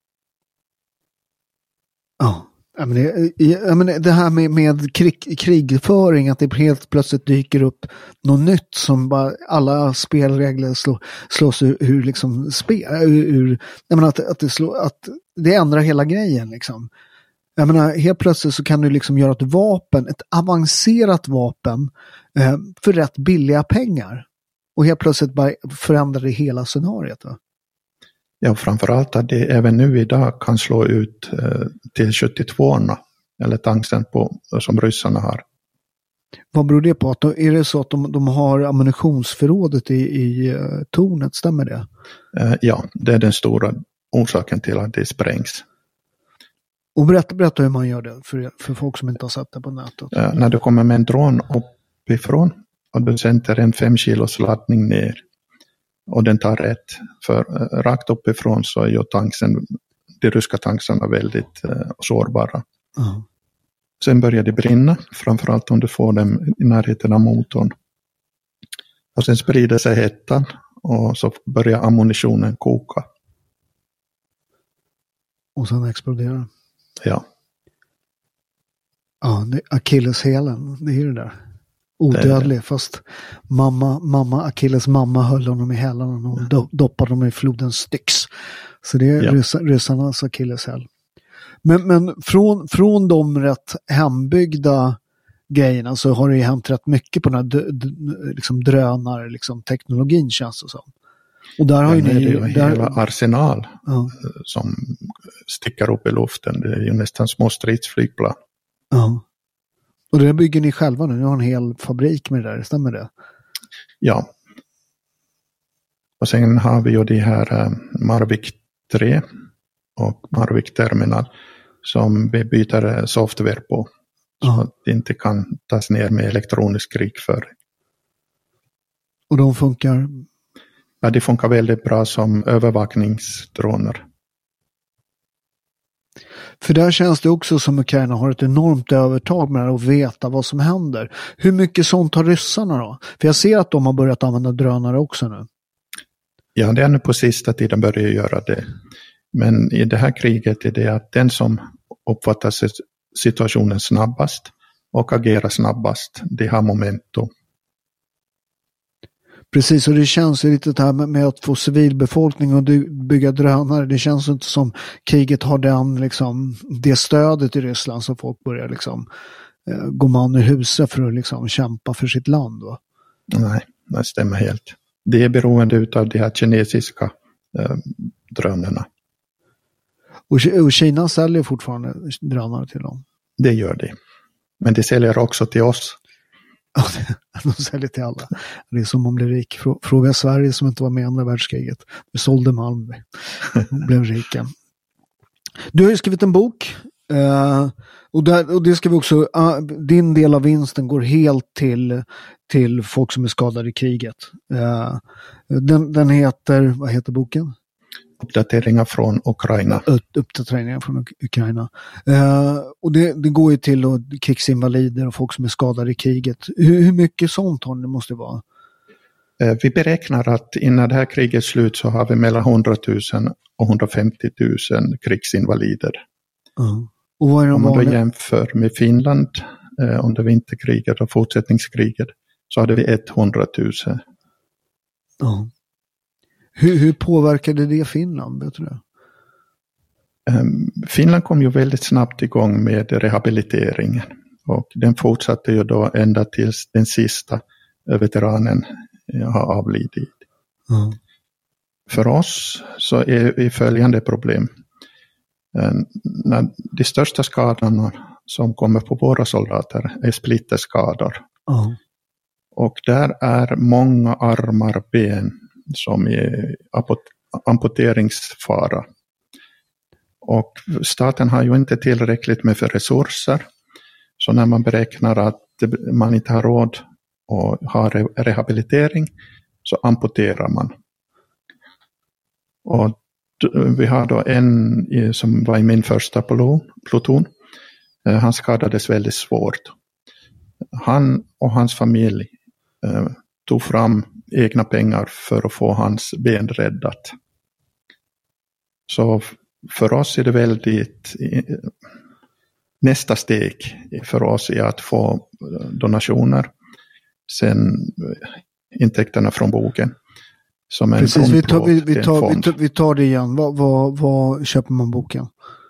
Ja. Jag menar, jag menar, det här med, med krig, krigföring, att det helt plötsligt dyker upp något nytt som bara alla spelregler slå, slås ur, ur liksom spel, ur, ur, jag menar att, att, det slår, att det ändrar hela grejen liksom. Jag menar, helt plötsligt så kan du liksom göra ett vapen, ett avancerat vapen eh, för rätt billiga pengar. Och helt plötsligt bara förändrar det hela scenariot, va? Ja, framförallt att det även nu idag kan slå ut eh, till sjuttiotvåorna eller tanksen på, som ryssarna har. Vad beror det på? Att de, är det så att de, de har ammunitionsförrådet i, i uh, tornet, stämmer det? Eh, ja, det är den stora orsaken till att det sprängs. Och berätta, berätta hur man gör det för, för folk som inte har sett det på nätet. Eh, när du kommer med en drone uppifrån och du sänder en fem kilos laddning ner. Och den tar rätt. För äh, rakt uppifrån så är ju tanksen, de ryska tanksarna väldigt äh, sårbara. Uh-huh. Sen börjar det brinna. Framförallt om du får dem i närheten av motorn. Och sen sprider sig hettan. Och så börjar ammunitionen koka. Och sen exploderar. Ja. Ja, det är Achilleshälen. Det är ju det där. Odödlig, det. Fast mamma, mamma, Achilles mamma höll honom i hälarna och do, doppade dem i floden Styx. Så det är ja. ryss, ryssarnas Achilleshäl. Men, men från, från de rätt hembyggda grejerna så har det ju hänt rätt mycket på den här d, d, liksom drönar, liksom teknologin, känns det som. Och där har ju ni... Det är ju där, hela arsenal ja. som sticker upp i luften. Det är ju nästan små stridsflygplan. Ja. Och det bygger ni själva nu? Ni har en hel fabrik med det där, stämmer det? Ja. Och sen har vi ju det här äh, Marvik tre och Marvik Terminal som vi byter software på. Så ja. Att det inte kan tas ner med elektronisk krigföring. Och de funkar? Ja, det funkar väldigt bra som övervakningsdroner. För där känns det också som Ukraina har ett enormt övertag med att veta vad som händer. Hur mycket sånt har ryssarna då? För jag ser att de har börjat använda drönare också nu. Ja, det är nu på sista tiden börjar göra det. Men i det här kriget är det att den som uppfattar situationen snabbast och agerar snabbast, det har momentum. Precis, och det känns ju lite det här med, med att få civilbefolkning och bygga drönare. Det känns inte som kriget har den, liksom, det stödet i Ryssland så folk börjar liksom, eh, gå man ur huset för att liksom, kämpa för sitt land. Va? Nej, det stämmer helt. Det är beroende av de här kinesiska eh, drönarna. Och, och Kina säljer fortfarande drönare till dem? Det gör det. Men det säljer också till oss. Ja, de säljer till alla. Det är som man blir rik. Fråga Sverige som inte var med i andra världskriget. Vi sålde Malm. Blev rika. Du har ju skrivit en bok. Uh, och, där, och det ska vi också... Uh, din del av vinsten går helt till, till folk som är skadade i kriget. Uh, den, den heter... Vad heter boken? uppdateringar från Ukraina. Uppdateringar från Ukraina. Uh, och det, det går ju till och krigsinvalider och folk som är skadade i kriget. Hur, hur mycket sånt har det måste vara? Uh, vi beräknar att innan det här kriget slut så har vi mellan hundratusen och hundrafemtio tusen krigsinvalider. Uh. Och vad är de Om man då vanliga? jämför med Finland uh, under vinterkriget och fortsättningskriget så hade vi hundratusen. Uh. Hur, hur påverkade det Finland, vet du det? Um, Finland kom ju väldigt snabbt igång med rehabiliteringen och den fortsatte ju då ända tills den sista veteranen har avlidit. Mm. För oss så är det följande problem. Um, när de största skadorna som kommer på våra soldater är splitterskador. Mm. Och där är många armar, ben som är amputeringsfara. Och staten har ju inte tillräckligt med för resurser. Så när man beräknar att man inte har råd att ha rehabilitering så amputerar man. Och vi har då en som var i min första pluton. Han skadades väldigt svårt. Han och hans familj tog fram egna pengar för att få hans ben räddat. Så för oss är det väldigt, nästa steg för oss är att få donationer, sen intäkterna från boken. Som en Precis, vi tar, vi, vi, tar, fond. vi, tar, vi tar det igen. Vad, vad, vad köper man boken?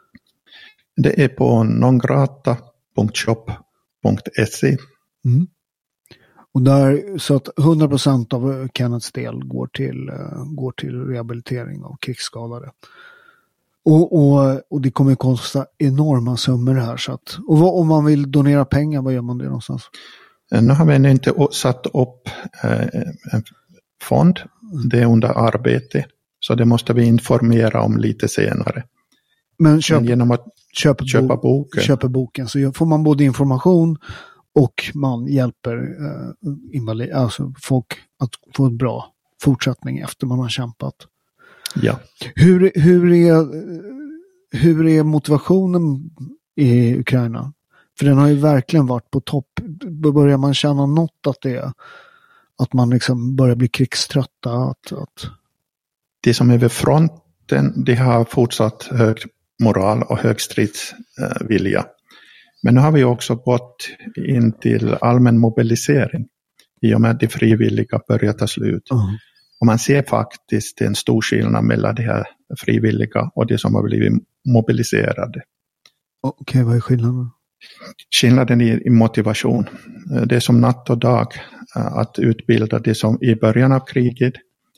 Det är på nongrata punkt shop punkt se. Mm. Och där, så att hundra procent av Kenneths del går till, uh, går till rehabilitering av krigsskadade. Och, och, och det kommer att kosta enorma summor här. Så att, och vad, om man vill donera pengar, vad gör man det någonstans? Nu har vi inte satt upp eh, en fond. Det är under arbete. Så det måste vi informera om lite senare. Men, köp, Men genom att köper, köpa boken. köper boken så får man både information och man hjälper eh, invalid, alltså folk att få en bra fortsättning efter man har kämpat. Ja. Hur, hur, är, hur är motivationen i Ukraina? För den har ju verkligen varit på topp. Börjar man känna något att det är att man liksom börjar bli krigströtta? Att, att... Det som är vid fronten, det har fortsatt hög moral och hög stridsvilja. Men nu har vi också gått in till allmän mobilisering i och med att de frivilliga börjar ta slut. Mm. Och man ser faktiskt en stor skillnad mellan de här frivilliga och de som har blivit mobiliserade. Okej, okay, vad är skillnaden? Skillnaden i motivation. Det är som natt och dag att utbilda det som i början av kriget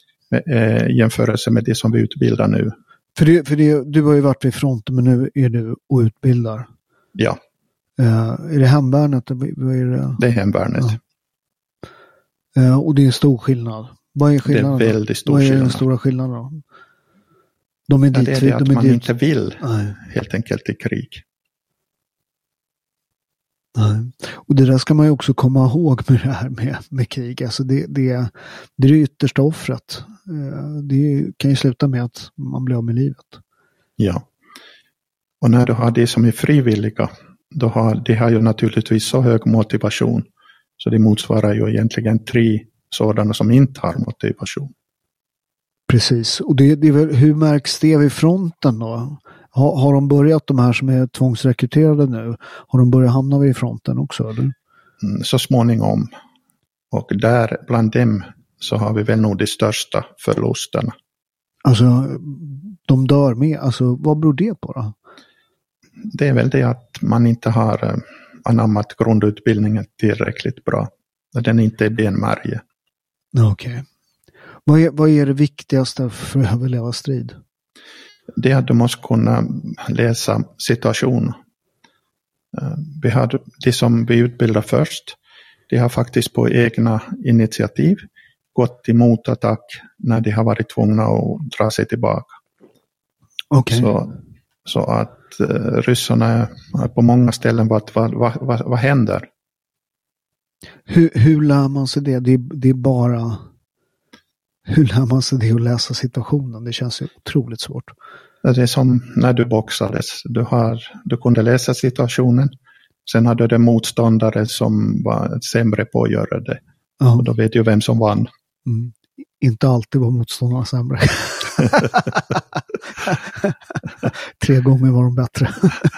i jämförelse med det som vi utbildar nu. För, det, för det, du har ju varit vid fronten men nu är du och utbildar. Ja. Uh, är det hemvärnet? Vad är det? Det är hemvärnet. Ja. Uh, och det är stor skillnad. Vad är skillnaden? Det är väldigt stor Vad är skillnad. den stora skillnaden då? De är ja, dit, det är det de att är man dit. inte vill Nej. helt enkelt i krig. Nej. Och det där ska man ju också komma ihåg med det här med, med krig. Alltså det, det, det är det yttersta offret. Det kan ju sluta med att man blir av med livet. Ja. Och när du har det som är frivilliga, då har det har ju naturligtvis så hög motivation. Så det motsvarar ju egentligen tre sådana som inte har motivation. Precis. Och det, det är väl, hur märks det vid fronten då? Har, har de börjat, de här som är tvångsrekryterade nu, har de börjat hamna vid fronten också? Eller? Mm, så småningom. Och där bland dem så har vi väl nog de största förlusterna. Alltså, de dör med. Alltså, vad beror det på då? Det är väl det att man inte har anammat grundutbildningen tillräckligt bra. Den inte är benmärge. Okej. Okay. Vad är, vad är det viktigaste för att överleva strid? Det är att du måste kunna läsa situationen. Vi har de som vi utbildar först. De har faktiskt på egna initiativ gått till motattack när de har varit tvungna att dra sig tillbaka. Okay. Så, så att uh, ryssarna på många ställen vad, vad, vad, vad händer? Hur, hur lär man sig det? Det, det är bara... hur lär man sig det att läsa situationen? Det känns ju otroligt svårt. Det är som när du boxades. Du, har, du kunde läsa situationen. Sen hade du motståndare som var sämre på att göra det. Ja. Och då vet ju vem som vann. Mm. Inte alltid var motståndarna sämre. Tre gånger var de bättre.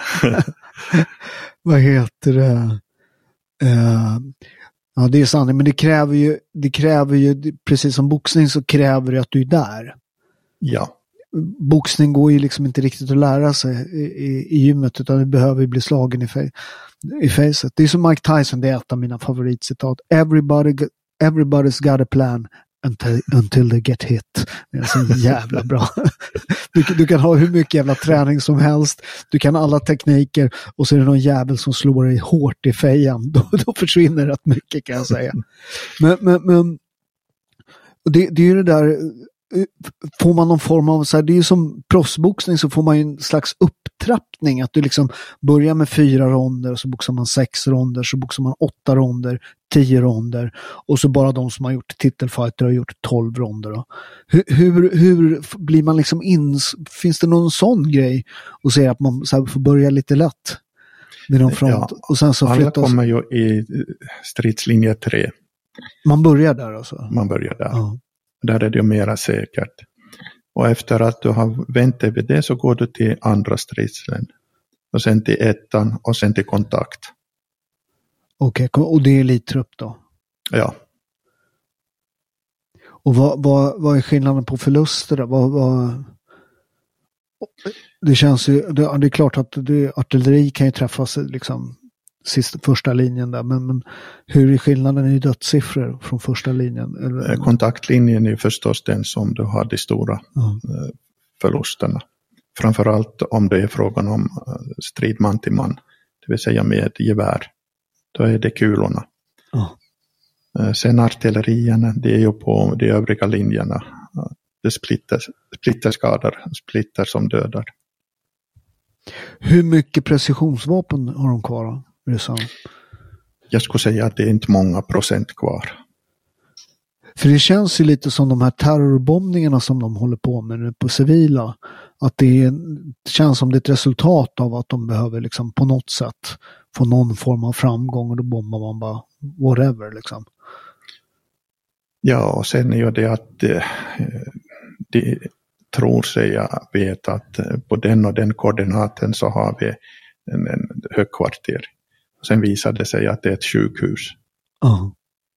Vad heter det? Uh, ja, det är sant. Men det kräver ju, det kräver ju, precis som boxning så kräver det att du är där. Ja. Boxning går ju liksom inte riktigt att lära sig i, i, i gymmet, utan du behöver bli slagen i, fe- i facet. Det är som Mike Tyson, det är ett av mina favoritcitat. Everybody, everybody's got a plan until, until they get hit. Det är så jävla bra. Du, du kan ha hur mycket jävla träning som helst. Du kan alla tekniker och så är det någon jävel som slår dig hårt i fejan. Då, då försvinner rätt mycket, kan jag säga. Men, men, men det, det är ju det där, får man någon form av så här, det är ju som proffsboxning, så får man ju en slags upptrappning, att du liksom börjar med fyra ronder och så boxar man sex ronder, så boxar man åtta ronder, tio ronder och så bara de som har gjort titelfighter har gjort tolv ronder då. Hur, hur, hur blir man liksom in, finns det någon sån grej och säga att man så här får börja lite lätt med någon front, ja, och sen så alla flyttas... kommer ju i stridslinje tre. Man börjar där alltså? Man börjar där. Ja. Där är det ju mera säkert. Och efter att du har vänt dig vid det så går du till andra stridslen. Och sen till ettan och sen till kontakt. Okej, okay, och det är elittrupp då? Ja. Och vad, vad, vad är skillnaden på förluster då? Vad, vad... Det känns ju, det, det är klart att det, artilleri kan ju träffas liksom sista, första linjen där, men, men hur är skillnaden i dödssiffror från första linjen? Eller? Kontaktlinjen är förstås den som du har de stora mm. förlusterna. Framförallt om det är frågan om strid man till man, det vill säga med gevär. Då är det kulorna. Mm. Sen artillerierna, det är ju på de övriga linjerna. Det splitter, splitterskador, splitter som dödar. Hur mycket precisionsvapen har de kvar? Jag skulle säga att det är inte många procent kvar. För det känns ju lite som de här terrorbombningarna som de håller på med nu på civila. Att det, är, det känns som det är ett resultat av att de behöver liksom på något sätt få någon form av framgång, och då bombar man bara whatever liksom. Ja, och sen är ju det att eh, de tror sig jag vet att på den och den koordinaten så har vi en, en högkvarter. Sen visade det sig att det är ett sjukhus. Ja.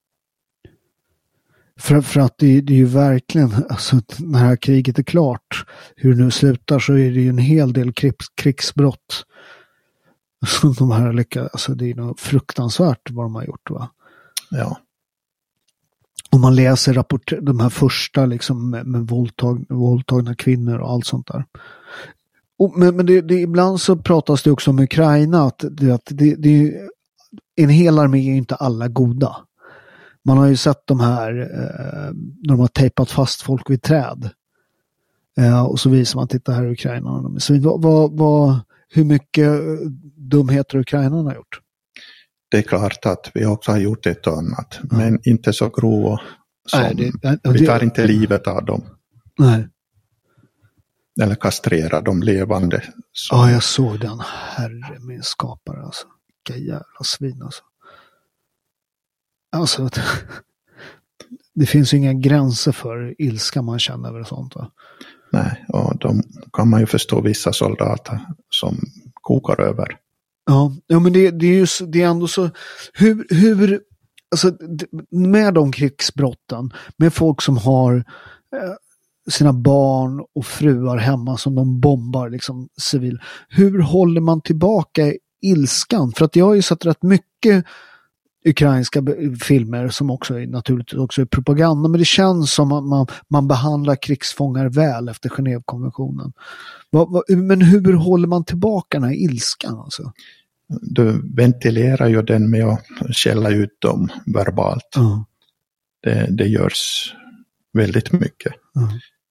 För, för att det, det är ju verkligen, alltså när det här kriget är klart, hur det nu slutar, så är det ju en hel del krigs, krigsbrott som de här lyckas, alltså det är nog fruktansvärt vad de har gjort, va? Ja. Om man läser rapport, de här första liksom med, med våldtag, våldtagna kvinnor och allt sånt där. Och, men men det, det, ibland så pratas det också om Ukraina, att, det, att det, det, en hel armé är inte alla goda. Man har ju sett de här eh, när de har tejpat fast folk vid träd. Eh, och så visar man, titta här i Ukraina. Så vad, vad, vad, hur mycket dumheter Ukraina har gjort? Det är klart att vi också har gjort ett och annat. Mm. Men inte så grova som, Nej, det, det, vi tar det, inte livet av dem. Nej. Eller kastrera dem levande. Så. Ja, jag såg den. Herre min skapare alltså. Vilka jävla svin alltså. Alltså, det finns ju inga gränser för ilska man känner över sånt, va? Nej, och de kan man ju förstå vissa soldater som kokar över. Ja, ja men det, det är ju det är ändå så, hur, hur alltså med de krigsbrotten, med folk som har eh, sina barn och fruar hemma som de bombar liksom civil, hur håller man tillbaka ilskan? För att jag har ju sett rätt mycket ukrainska filmer som också är naturligtvis också är propaganda, men det känns som att man, man behandlar krigsfångar väl efter Genèvekonventionen. Men hur håller man tillbaka den här ilskan alltså? Du ventilerar ju den med att källa ut dem verbalt. Mm. Det, det görs väldigt mycket. Mm.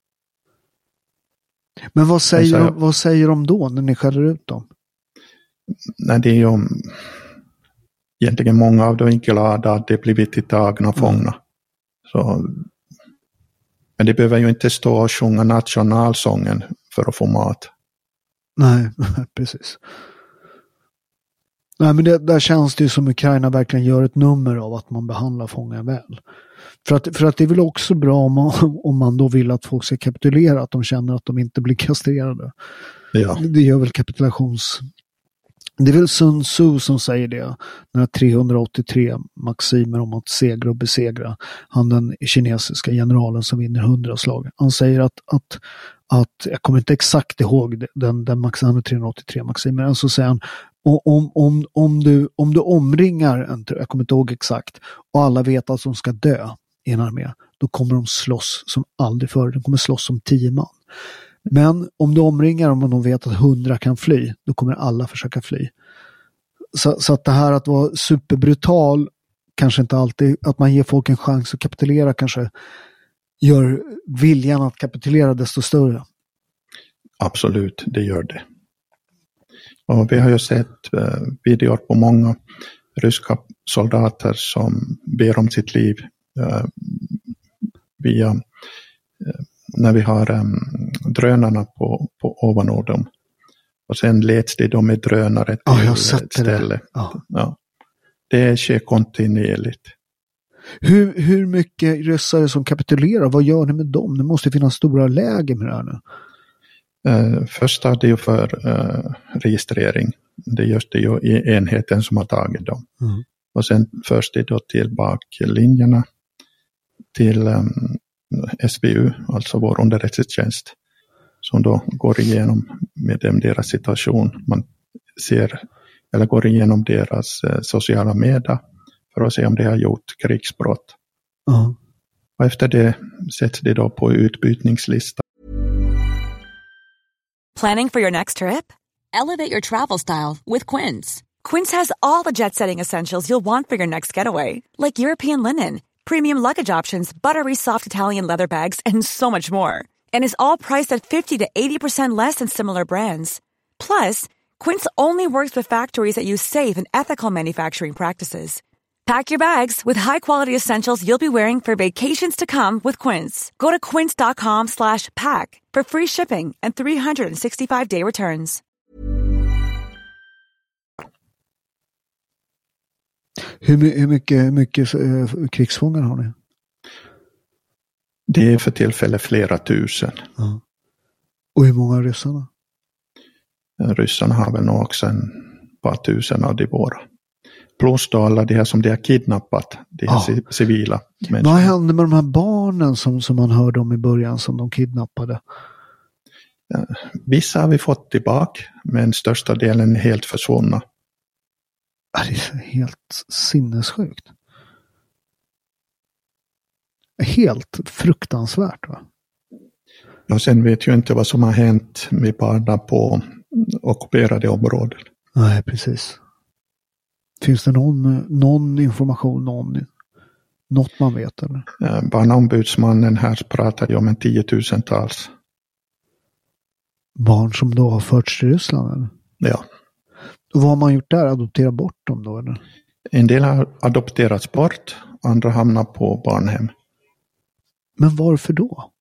Men vad säger, de, vad säger de då när ni skäller ut dem? Nej, det är ju egentligen många av dem är glada att det blivit tagna fångna. Mm. Så Men de behöver ju inte stå och sjunga nationalsången för att få mat. Nej, precis. Nej, men det, där känns det ju som Ukraina verkligen gör ett nummer av att man behandlar fångar väl. För att, för att det är väl också bra om man, om man då vill att folk ska kapitulera, att de känner att de inte blir kastrerade. Ja. Det gör väl kapitulations... Det är väl Sun Tzu som säger det. Den här trehundraåttiotre maximer om att segra och besegra. Han den kinesiska generalen som vinner hundra slag. Han säger att, att, att jag kommer inte exakt ihåg den, den maximen, trehundraåttiotre maximer. Men så säger han, om, om, om, du, om du omringar en, jag kommer inte ihåg exakt, och alla vet att de ska dö i en armé, då kommer de slåss som aldrig förr. De kommer slåss som tio man. Men om du omringar dem och de vet att hundra kan fly, då kommer alla försöka fly. Så, så att det här att vara superbrutal, kanske inte alltid, att man ger folk en chans att kapitulera kanske gör viljan att kapitulera desto större. Absolut, det gör det. Och vi har ju sett eh, videor på många ryska soldater som ber om sitt liv eh, via eh, när vi har um, drönarna på, på ovanför dem. Och sen leds de dem med drönare till ja, jag sett ett ställe. Det. Ja. Ja. Det sker kontinuerligt. Hur, hur mycket ryssare som kapitulerar, vad gör ni med dem? Det måste finnas stora läger med det här nu. Uh, första det är för uh, registrering. Det görs det ju i enheten som har tagit dem. Mm. Och sen förs det då tillbaka linjerna till um, S B U, alltså vår underrättelsetjänst, som då går igenom med dem deras situation. Man ser, eller går igenom deras eh, sociala medier för att se om de har gjort krigsbrott. Uh-huh. Och efter det sätts det då på utbytningslista. Planning for your next trip? Elevate your travel style with Quince. Quince has all the jet-setting essentials you'll want for your next getaway, like European linen, premium luggage options, buttery soft Italian leather bags, and so much more. And is all priced at fifty to eighty percent less than similar brands. Plus, Quince only works with factories that use safe and ethical manufacturing practices. Pack your bags with high-quality essentials you'll be wearing for vacations to come with Quince. Go to quince.com slash pack for free shipping and three sixty-five day returns. Hur, hur mycket, hur mycket uh, krigsfångar har ni? Det är för tillfället flera tusen. Ja. Och hur många ryssarna? Ryssarna har väl nog också en par tusen av de våra. Plus då alla de här som de har kidnappat, de här ja. civila människor. Vad hände med de här barnen som, som man hörde om i början som de kidnappade? Ja, vissa har vi fått tillbaka, men största delen är helt försvunna. Det är helt sinnessjukt. Helt fruktansvärt, va? Och sen vet jag inte vad som har hänt med barnen på ockuperade områden. Nej, precis. Finns det någon, någon information, någon, något man vet? Eller? Barnombudsmannen här pratar ju om en tiotusentals. Barn som då har förts till Ryssland, eller? Ja. Och vad har man gjort där? Adoptera bort dem då, eller? En del har adopterats bort, andra hamnar på barnhem. Men varför då?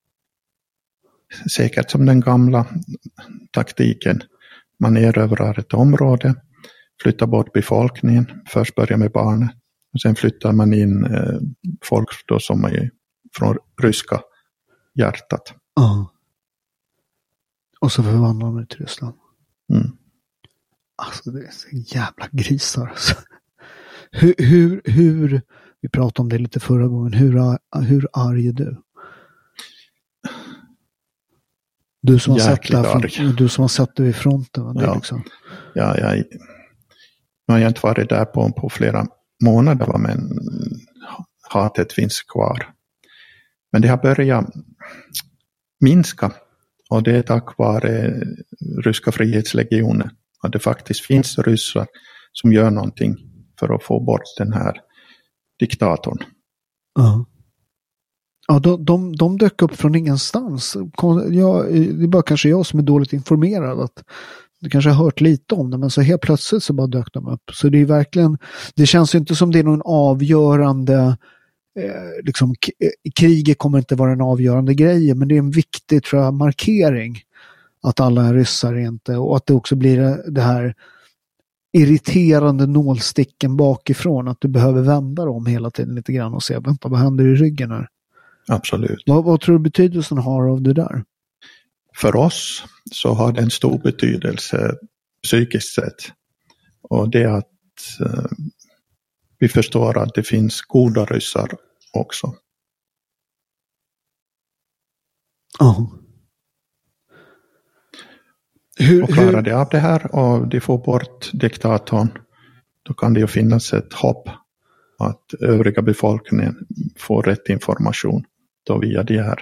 Säkert som den gamla taktiken. Man erövrar ett område, flyttar bort befolkningen, först börjar med barnen. Och sen flyttar man in eh, folk då som är från ryska hjärtat. Ja. Och så förvandlar de till Ryssland. Mm. Alltså det är så jävla grisar. Alltså. Hur, hur, hur, vi pratade om det lite förra gången, hur, hur arg är du? Du som, har sett, där, du som har sett det i fronten. Det ja, liksom. ja, jag, jag har inte varit där på, på flera månader, men hatet finns kvar. Men det har börjat minska, och det är tack vare ryska frihetslegionen. Att det faktiskt finns ryssar som gör någonting för att få bort den här diktatorn. Ja. Ja, de, de, de dök upp från ingenstans. Jag, det är bara kanske jag som är dåligt informerad. Att du kanske har hört lite om det, men så helt plötsligt så bara dök de upp. Så det är verkligen, det känns ju inte som det är någon avgörande eh, liksom, k- kriget kommer inte vara en avgörande grej, men det är en viktig, tror jag, markering att alla ryssar är inte, och att det också blir det, det här irriterande nålsticken bakifrån, att du behöver vända dem hela tiden lite grann och se, vänta, vad händer i ryggen här? Absolut. Vad, vad tror du betydelsen har av det där? För oss så har det en stor betydelse psykiskt sett. Och det är att eh, vi förstår att det finns goda ryssar också. Ja. Hur, och klarar de av det här och de får bort diktatorn, då kan det ju finnas ett hopp att övriga befolkningen får rätt information då via det här.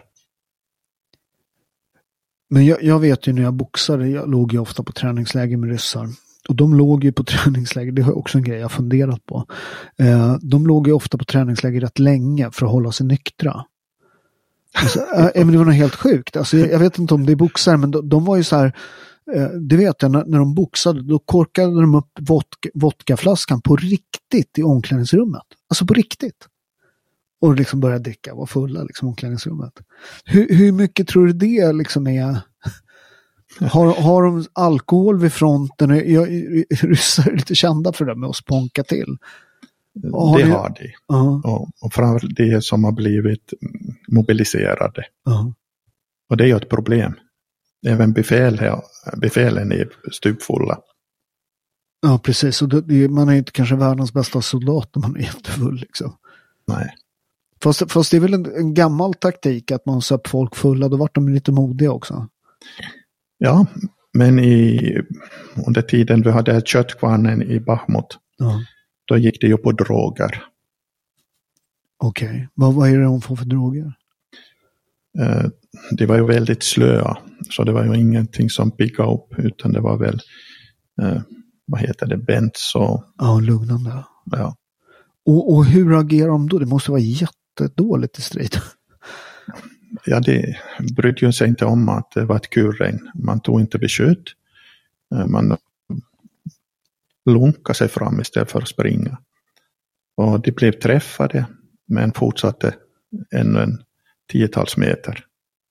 Men jag, jag vet ju när jag boxade, jag låg ju ofta på träningsläger med ryssar. Och de låg ju på träningsläger, det är också en grej jag funderat på. Eh, de låg ju ofta på träningsläger rätt länge för att hålla sig nyktra. Alltså, äh, men det var något helt sjukt. Alltså, jag, jag vet inte om det är boxare, men de, de var ju så här, eh, det vet jag, när, när de boxade, då korkade de upp vodka, vodkaflaskan på riktigt i omklädningsrummet. Alltså på riktigt. Och liksom började dricka, var fulla liksom omklädningsrummet. Hur, hur mycket tror du det liksom är? Har, har de alkohol vid fronten? Jag, ryssar är lite kända för det med att sponka till. Har det ni... har de. Uh-huh. Och, och framförallt det som har blivit mobiliserade. Uh-huh. Och det är ju ett problem. Även befäl här, befälen är stupfulla. Ja, precis. Och det, man är inte kanske världens bästa soldat när man är jättefull. Liksom. Nej. Fast, fast det är väl en, en gammal taktik att man söp folk fulla. Då var de lite modiga också. Ja, men i, under tiden vi hade köttkvarnen i Bachmut, ja. Då gick det ju på droger. Okej, okay. vad, vad är det de får för droger? Eh, det var ju väldigt slöa, så det var ju ingenting som piggade upp, utan det var väl, eh, vad heter det, benzo. Ja, lugnande. Ja. Och, och hur agerar de då? Det måste vara jättedåligt i strid. Ja, det brydde ju sig inte om att det var ett kulregn. Man tog inte beskydd. Man lunkade sig fram istället för att springa. Och de blev träffade, men fortsatte ännu en tiotals meter.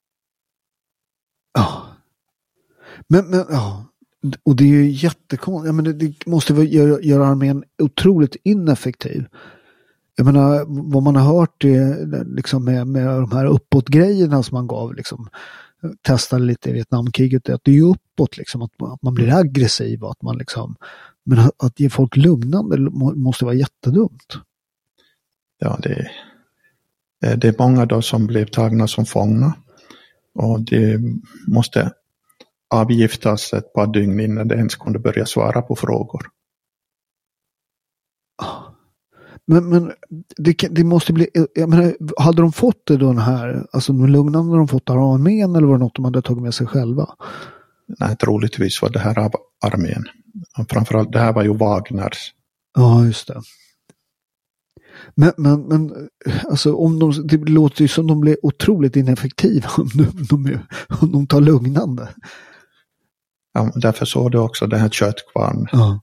Ja. Men, men ja. Och det är ju jättekonstigt. Ja, men det, det måste väl göra, göra armén otroligt ineffektiv. Jag menar, vad man har hört är, liksom med, med de här uppåt-grejerna som man gav, liksom, testade lite i Vietnamkriget, att det är ju uppåt, liksom, att, att man blir aggressiv, att man liksom, men att, att ge folk lugnande måste vara jättedumt. Ja, det är, det är många då som blev tagna som fångna, och det måste avgiftas ett par dygn innan det ens kunde börja svara på frågor. Men, men det, det måste bli, jag menar, hade de fått det då den här, alltså de lugnande de fått av armén, eller var det något de hade tagit med sig själva? Nej, troligtvis var det här av armén. Framförallt, det här var ju Wagners. Ja, just det. Men, men, men alltså om de, det låter ju som de blir otroligt ineffektiva om de, de, om de tar lugnande. Ja, därför såg du också den här köttkvarn. Ja.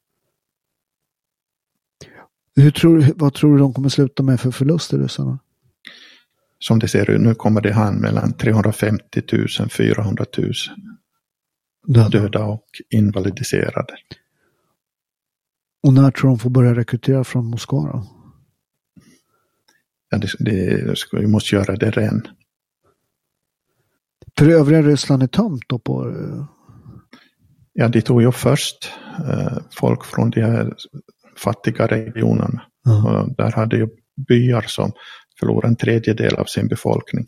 Hur tror, vad tror du de kommer sluta med för förluster, ryssarna? Som det ser ut nu kommer det han mellan trehundrafemtio tusen och fyrahundra tusen döda. döda och invalidiserade. Och när tror de får börja rekrytera från Moskva då? Ja, det, det, vi måste göra det redan. För övriga Ryssland är tömt då på... Ja, det tog ju först eh, folk från de här fattiga regionerna. Mm. Och där hade ju byar som förlorade en tredjedel av sin befolkning.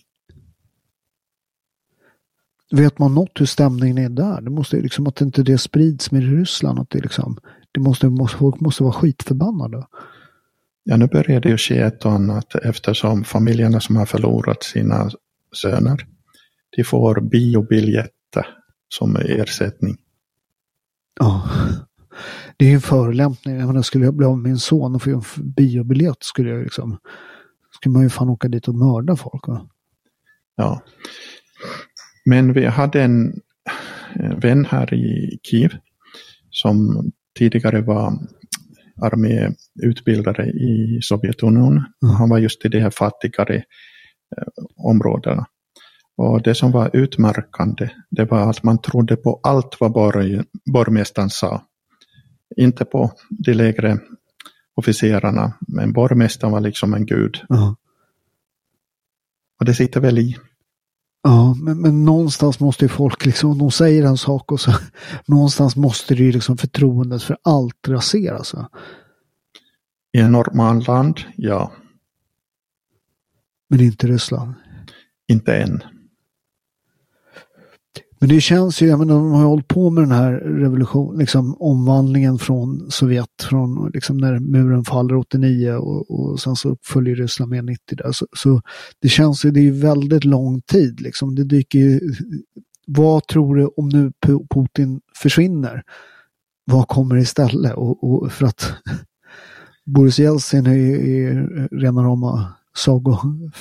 Vet man något hur stämningen är där? Det måste liksom att inte det sprids med Ryssland, att det liksom, det måste, måste folk måste vara skitförbannade. Ja, nu börjar det ju ske ett och annat, eftersom familjerna som har förlorat sina söner, de får biobiljetter som ersättning. Ja, det är en förolämpning. Jag menar, skulle jag bli av med min son och få en biobiljett, skulle jag liksom, skulle man ju fan åka dit och mörda folk, va? Ja. Men vi hade en vän här i Kiev som tidigare var arméutbildare i Sovjetunionen. Mm. Han var just i de här fattigare eh, områdena. Och det som var utmärkande, det var att man trodde på allt vad borg, borgmästaren sa. Inte på de lägre officerarna, men borgmästaren var liksom en gud. Mm. Och det sitter väl i. Ja, men, men någonstans måste ju folk liksom, de säger en sak och så någonstans måste det ju liksom förtroendet för allt raseras. I en normal land, ja. Men inte Ryssland. Inte än. Men det känns ju, jag menar, de har hållit på med den här revolutionen, liksom omvandlingen från Sovjet, från liksom när muren faller åttionio och, och sen så följer Ryssland med nittio där. Så, så det känns ju, det är ju väldigt lång tid liksom. Det dyker ju, vad tror du om nu Putin försvinner? Vad kommer istället? Och, och för att Boris Jeltsin är ju rena rama sago,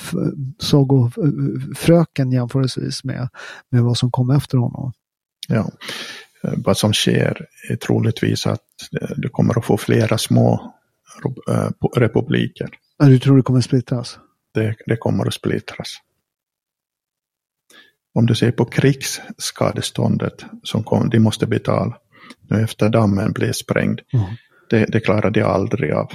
sagofröken jämförelsevis med, med vad som kommer efter honom. Ja, vad som sker är troligtvis att du kommer att få flera små republiker. Ja, du tror det kommer att splittras? Det, det kommer att splittras. Om du ser på krigsskadeståndet som kom, de måste betala nu efter dammen blev sprängd. Mm. Det, det klarar de aldrig av.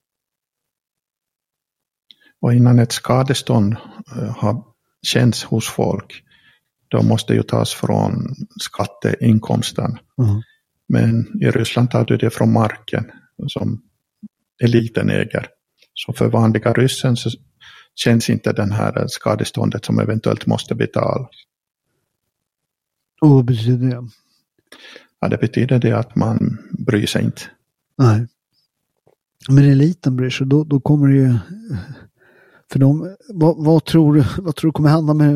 Och innan ett skadestånd uh, har känts hos folk, då måste ju tas från skatteinkomsten. Mm. Men i Ryssland tar du det från marken som eliten äger. Så för vanliga ryssen så känns inte den här skadeståndet som eventuellt måste betalas. Och vad betyder det? Ja, det betyder det att man bryr sig inte. Nej. Men eliten bryr sig, då, då kommer det ju... För dem, vad, vad, tror du, vad tror du kommer hända med,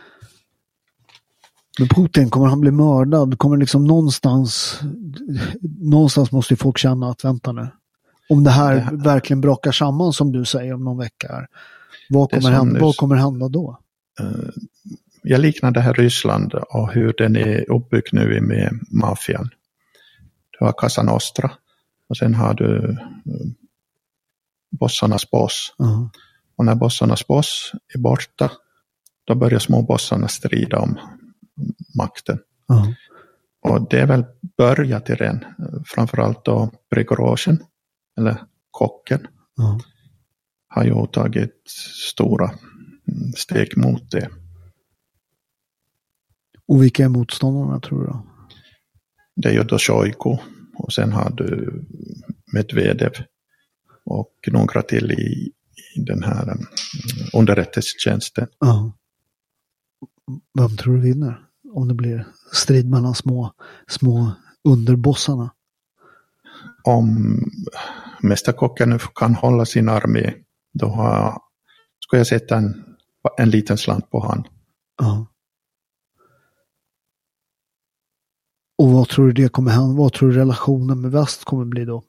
med Putin? Kommer han bli mördad? Kommer liksom någonstans, någonstans måste ju folk känna att vänta nu. Om det här, det här verkligen brakar samman som du säger om någon vecka här. Vad kommer, hända, nu, vad kommer hända då? Uh, jag liknar det här Ryssland och hur den är uppbyggd nu med maffian. Du har Casa Nostra och sen har du uh, bossarnas boss. Uh-huh. Och när bossarnas boss är borta, då börjar små bossarna strida om makten. Uh-huh. Och det är väl börjat i den. Framförallt då Prigozhin, eller kocken, uh-huh. har ju tagit stora steg mot det. Och vilka är motståndarna tror du då? Det är ju då Shoigu och sen har du Medvedev och några till i, i den här um, underrättelsetjänsten. Ja. Vem tror du vinner om det blir strid mellan små, små underbossarna? Om mästerkocken nu kan hålla sin armé, då har, ska jag sätta en, en liten slant på han. Ja. Och vad tror du det kommer hända? Vad tror du relationen med väst kommer bli då?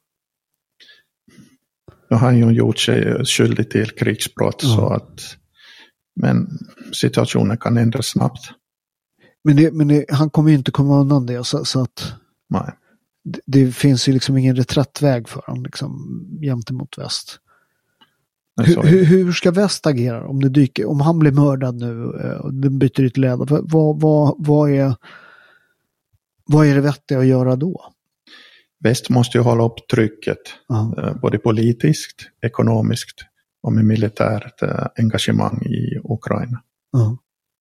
Nu har han ju gjort sig skyldig till krigsbrott, ja. Så att, men situationen kan ändras snabbt. Men, det, men det, han kommer ju inte komma undan det, så, så att nej. Det, det finns ju liksom ingen reträttväg för honom liksom, gentemot väst. Nej, hur, hur, hur ska väst agera om det dyker, om han blir mördad nu och den byter ut ledare? Vad, vad, vad är vad är det vettiga att göra då? Väst måste ju hålla upp trycket, uh-huh. både politiskt, ekonomiskt och med militärt engagemang i Ukraina. Uh-huh.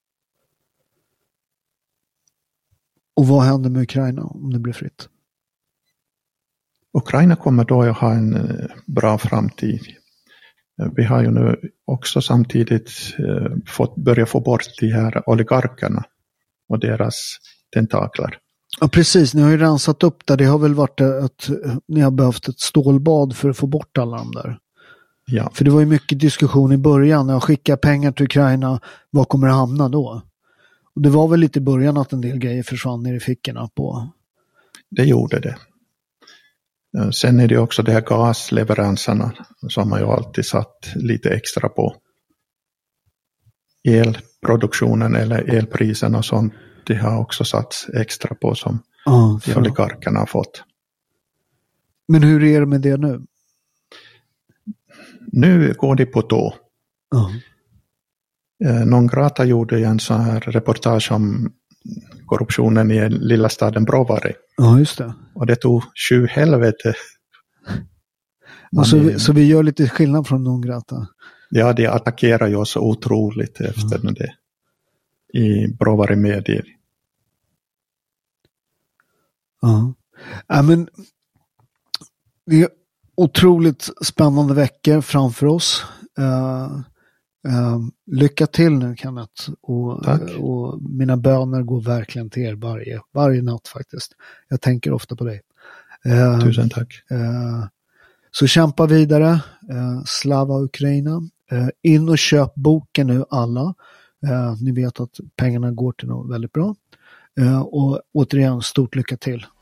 Och vad händer med Ukraina om det blir fritt? Ukraina kommer då att ha en bra framtid. Vi har ju nu också samtidigt fått börja få bort de här oligarkerna och deras tentaklar. Ja, precis. Ni har ju rensat upp där. Det har väl varit att ni har behövt ett stålbad för att få bort alla de där. Ja. För det var ju mycket diskussion i början. Jag skickar pengar till Ukraina. Vad kommer det hamna då? Och det var väl lite i början att en del grejer försvann ner i fickorna på. Det gjorde det. Sen är det också de här gasleveranserna som man ju alltid satt lite extra på. Elproduktionen eller elpriserna och sånt. Det har också satts extra på som ah, de oligarkerna har fått. Men hur är det med det nu? Nu går det på tå. Uh-huh. Eh, Non Grata gjorde en sån här reportage om korruptionen i lilla staden Brovary. Ja, just det. Och det tog sju helvete. Så vi, så vi gör lite skillnad från Non Grata? Ja, de attackerar ju så otroligt efter uh-huh. det i Brovary medier. Ja, ja men det är otroligt spännande veckor framför oss. Uh, uh, lycka till nu, Kenneth. Och, och mina böner går verkligen till er varje, varje natt faktiskt. Jag tänker ofta på dig. Uh, Tusen tack. Uh, så kämpa vidare. Uh, Slava Ukraina. Uh, in och köp boken nu alla. Uh, ni vet att pengarna går till något väldigt bra. Uh, och återigen, stort lycka till.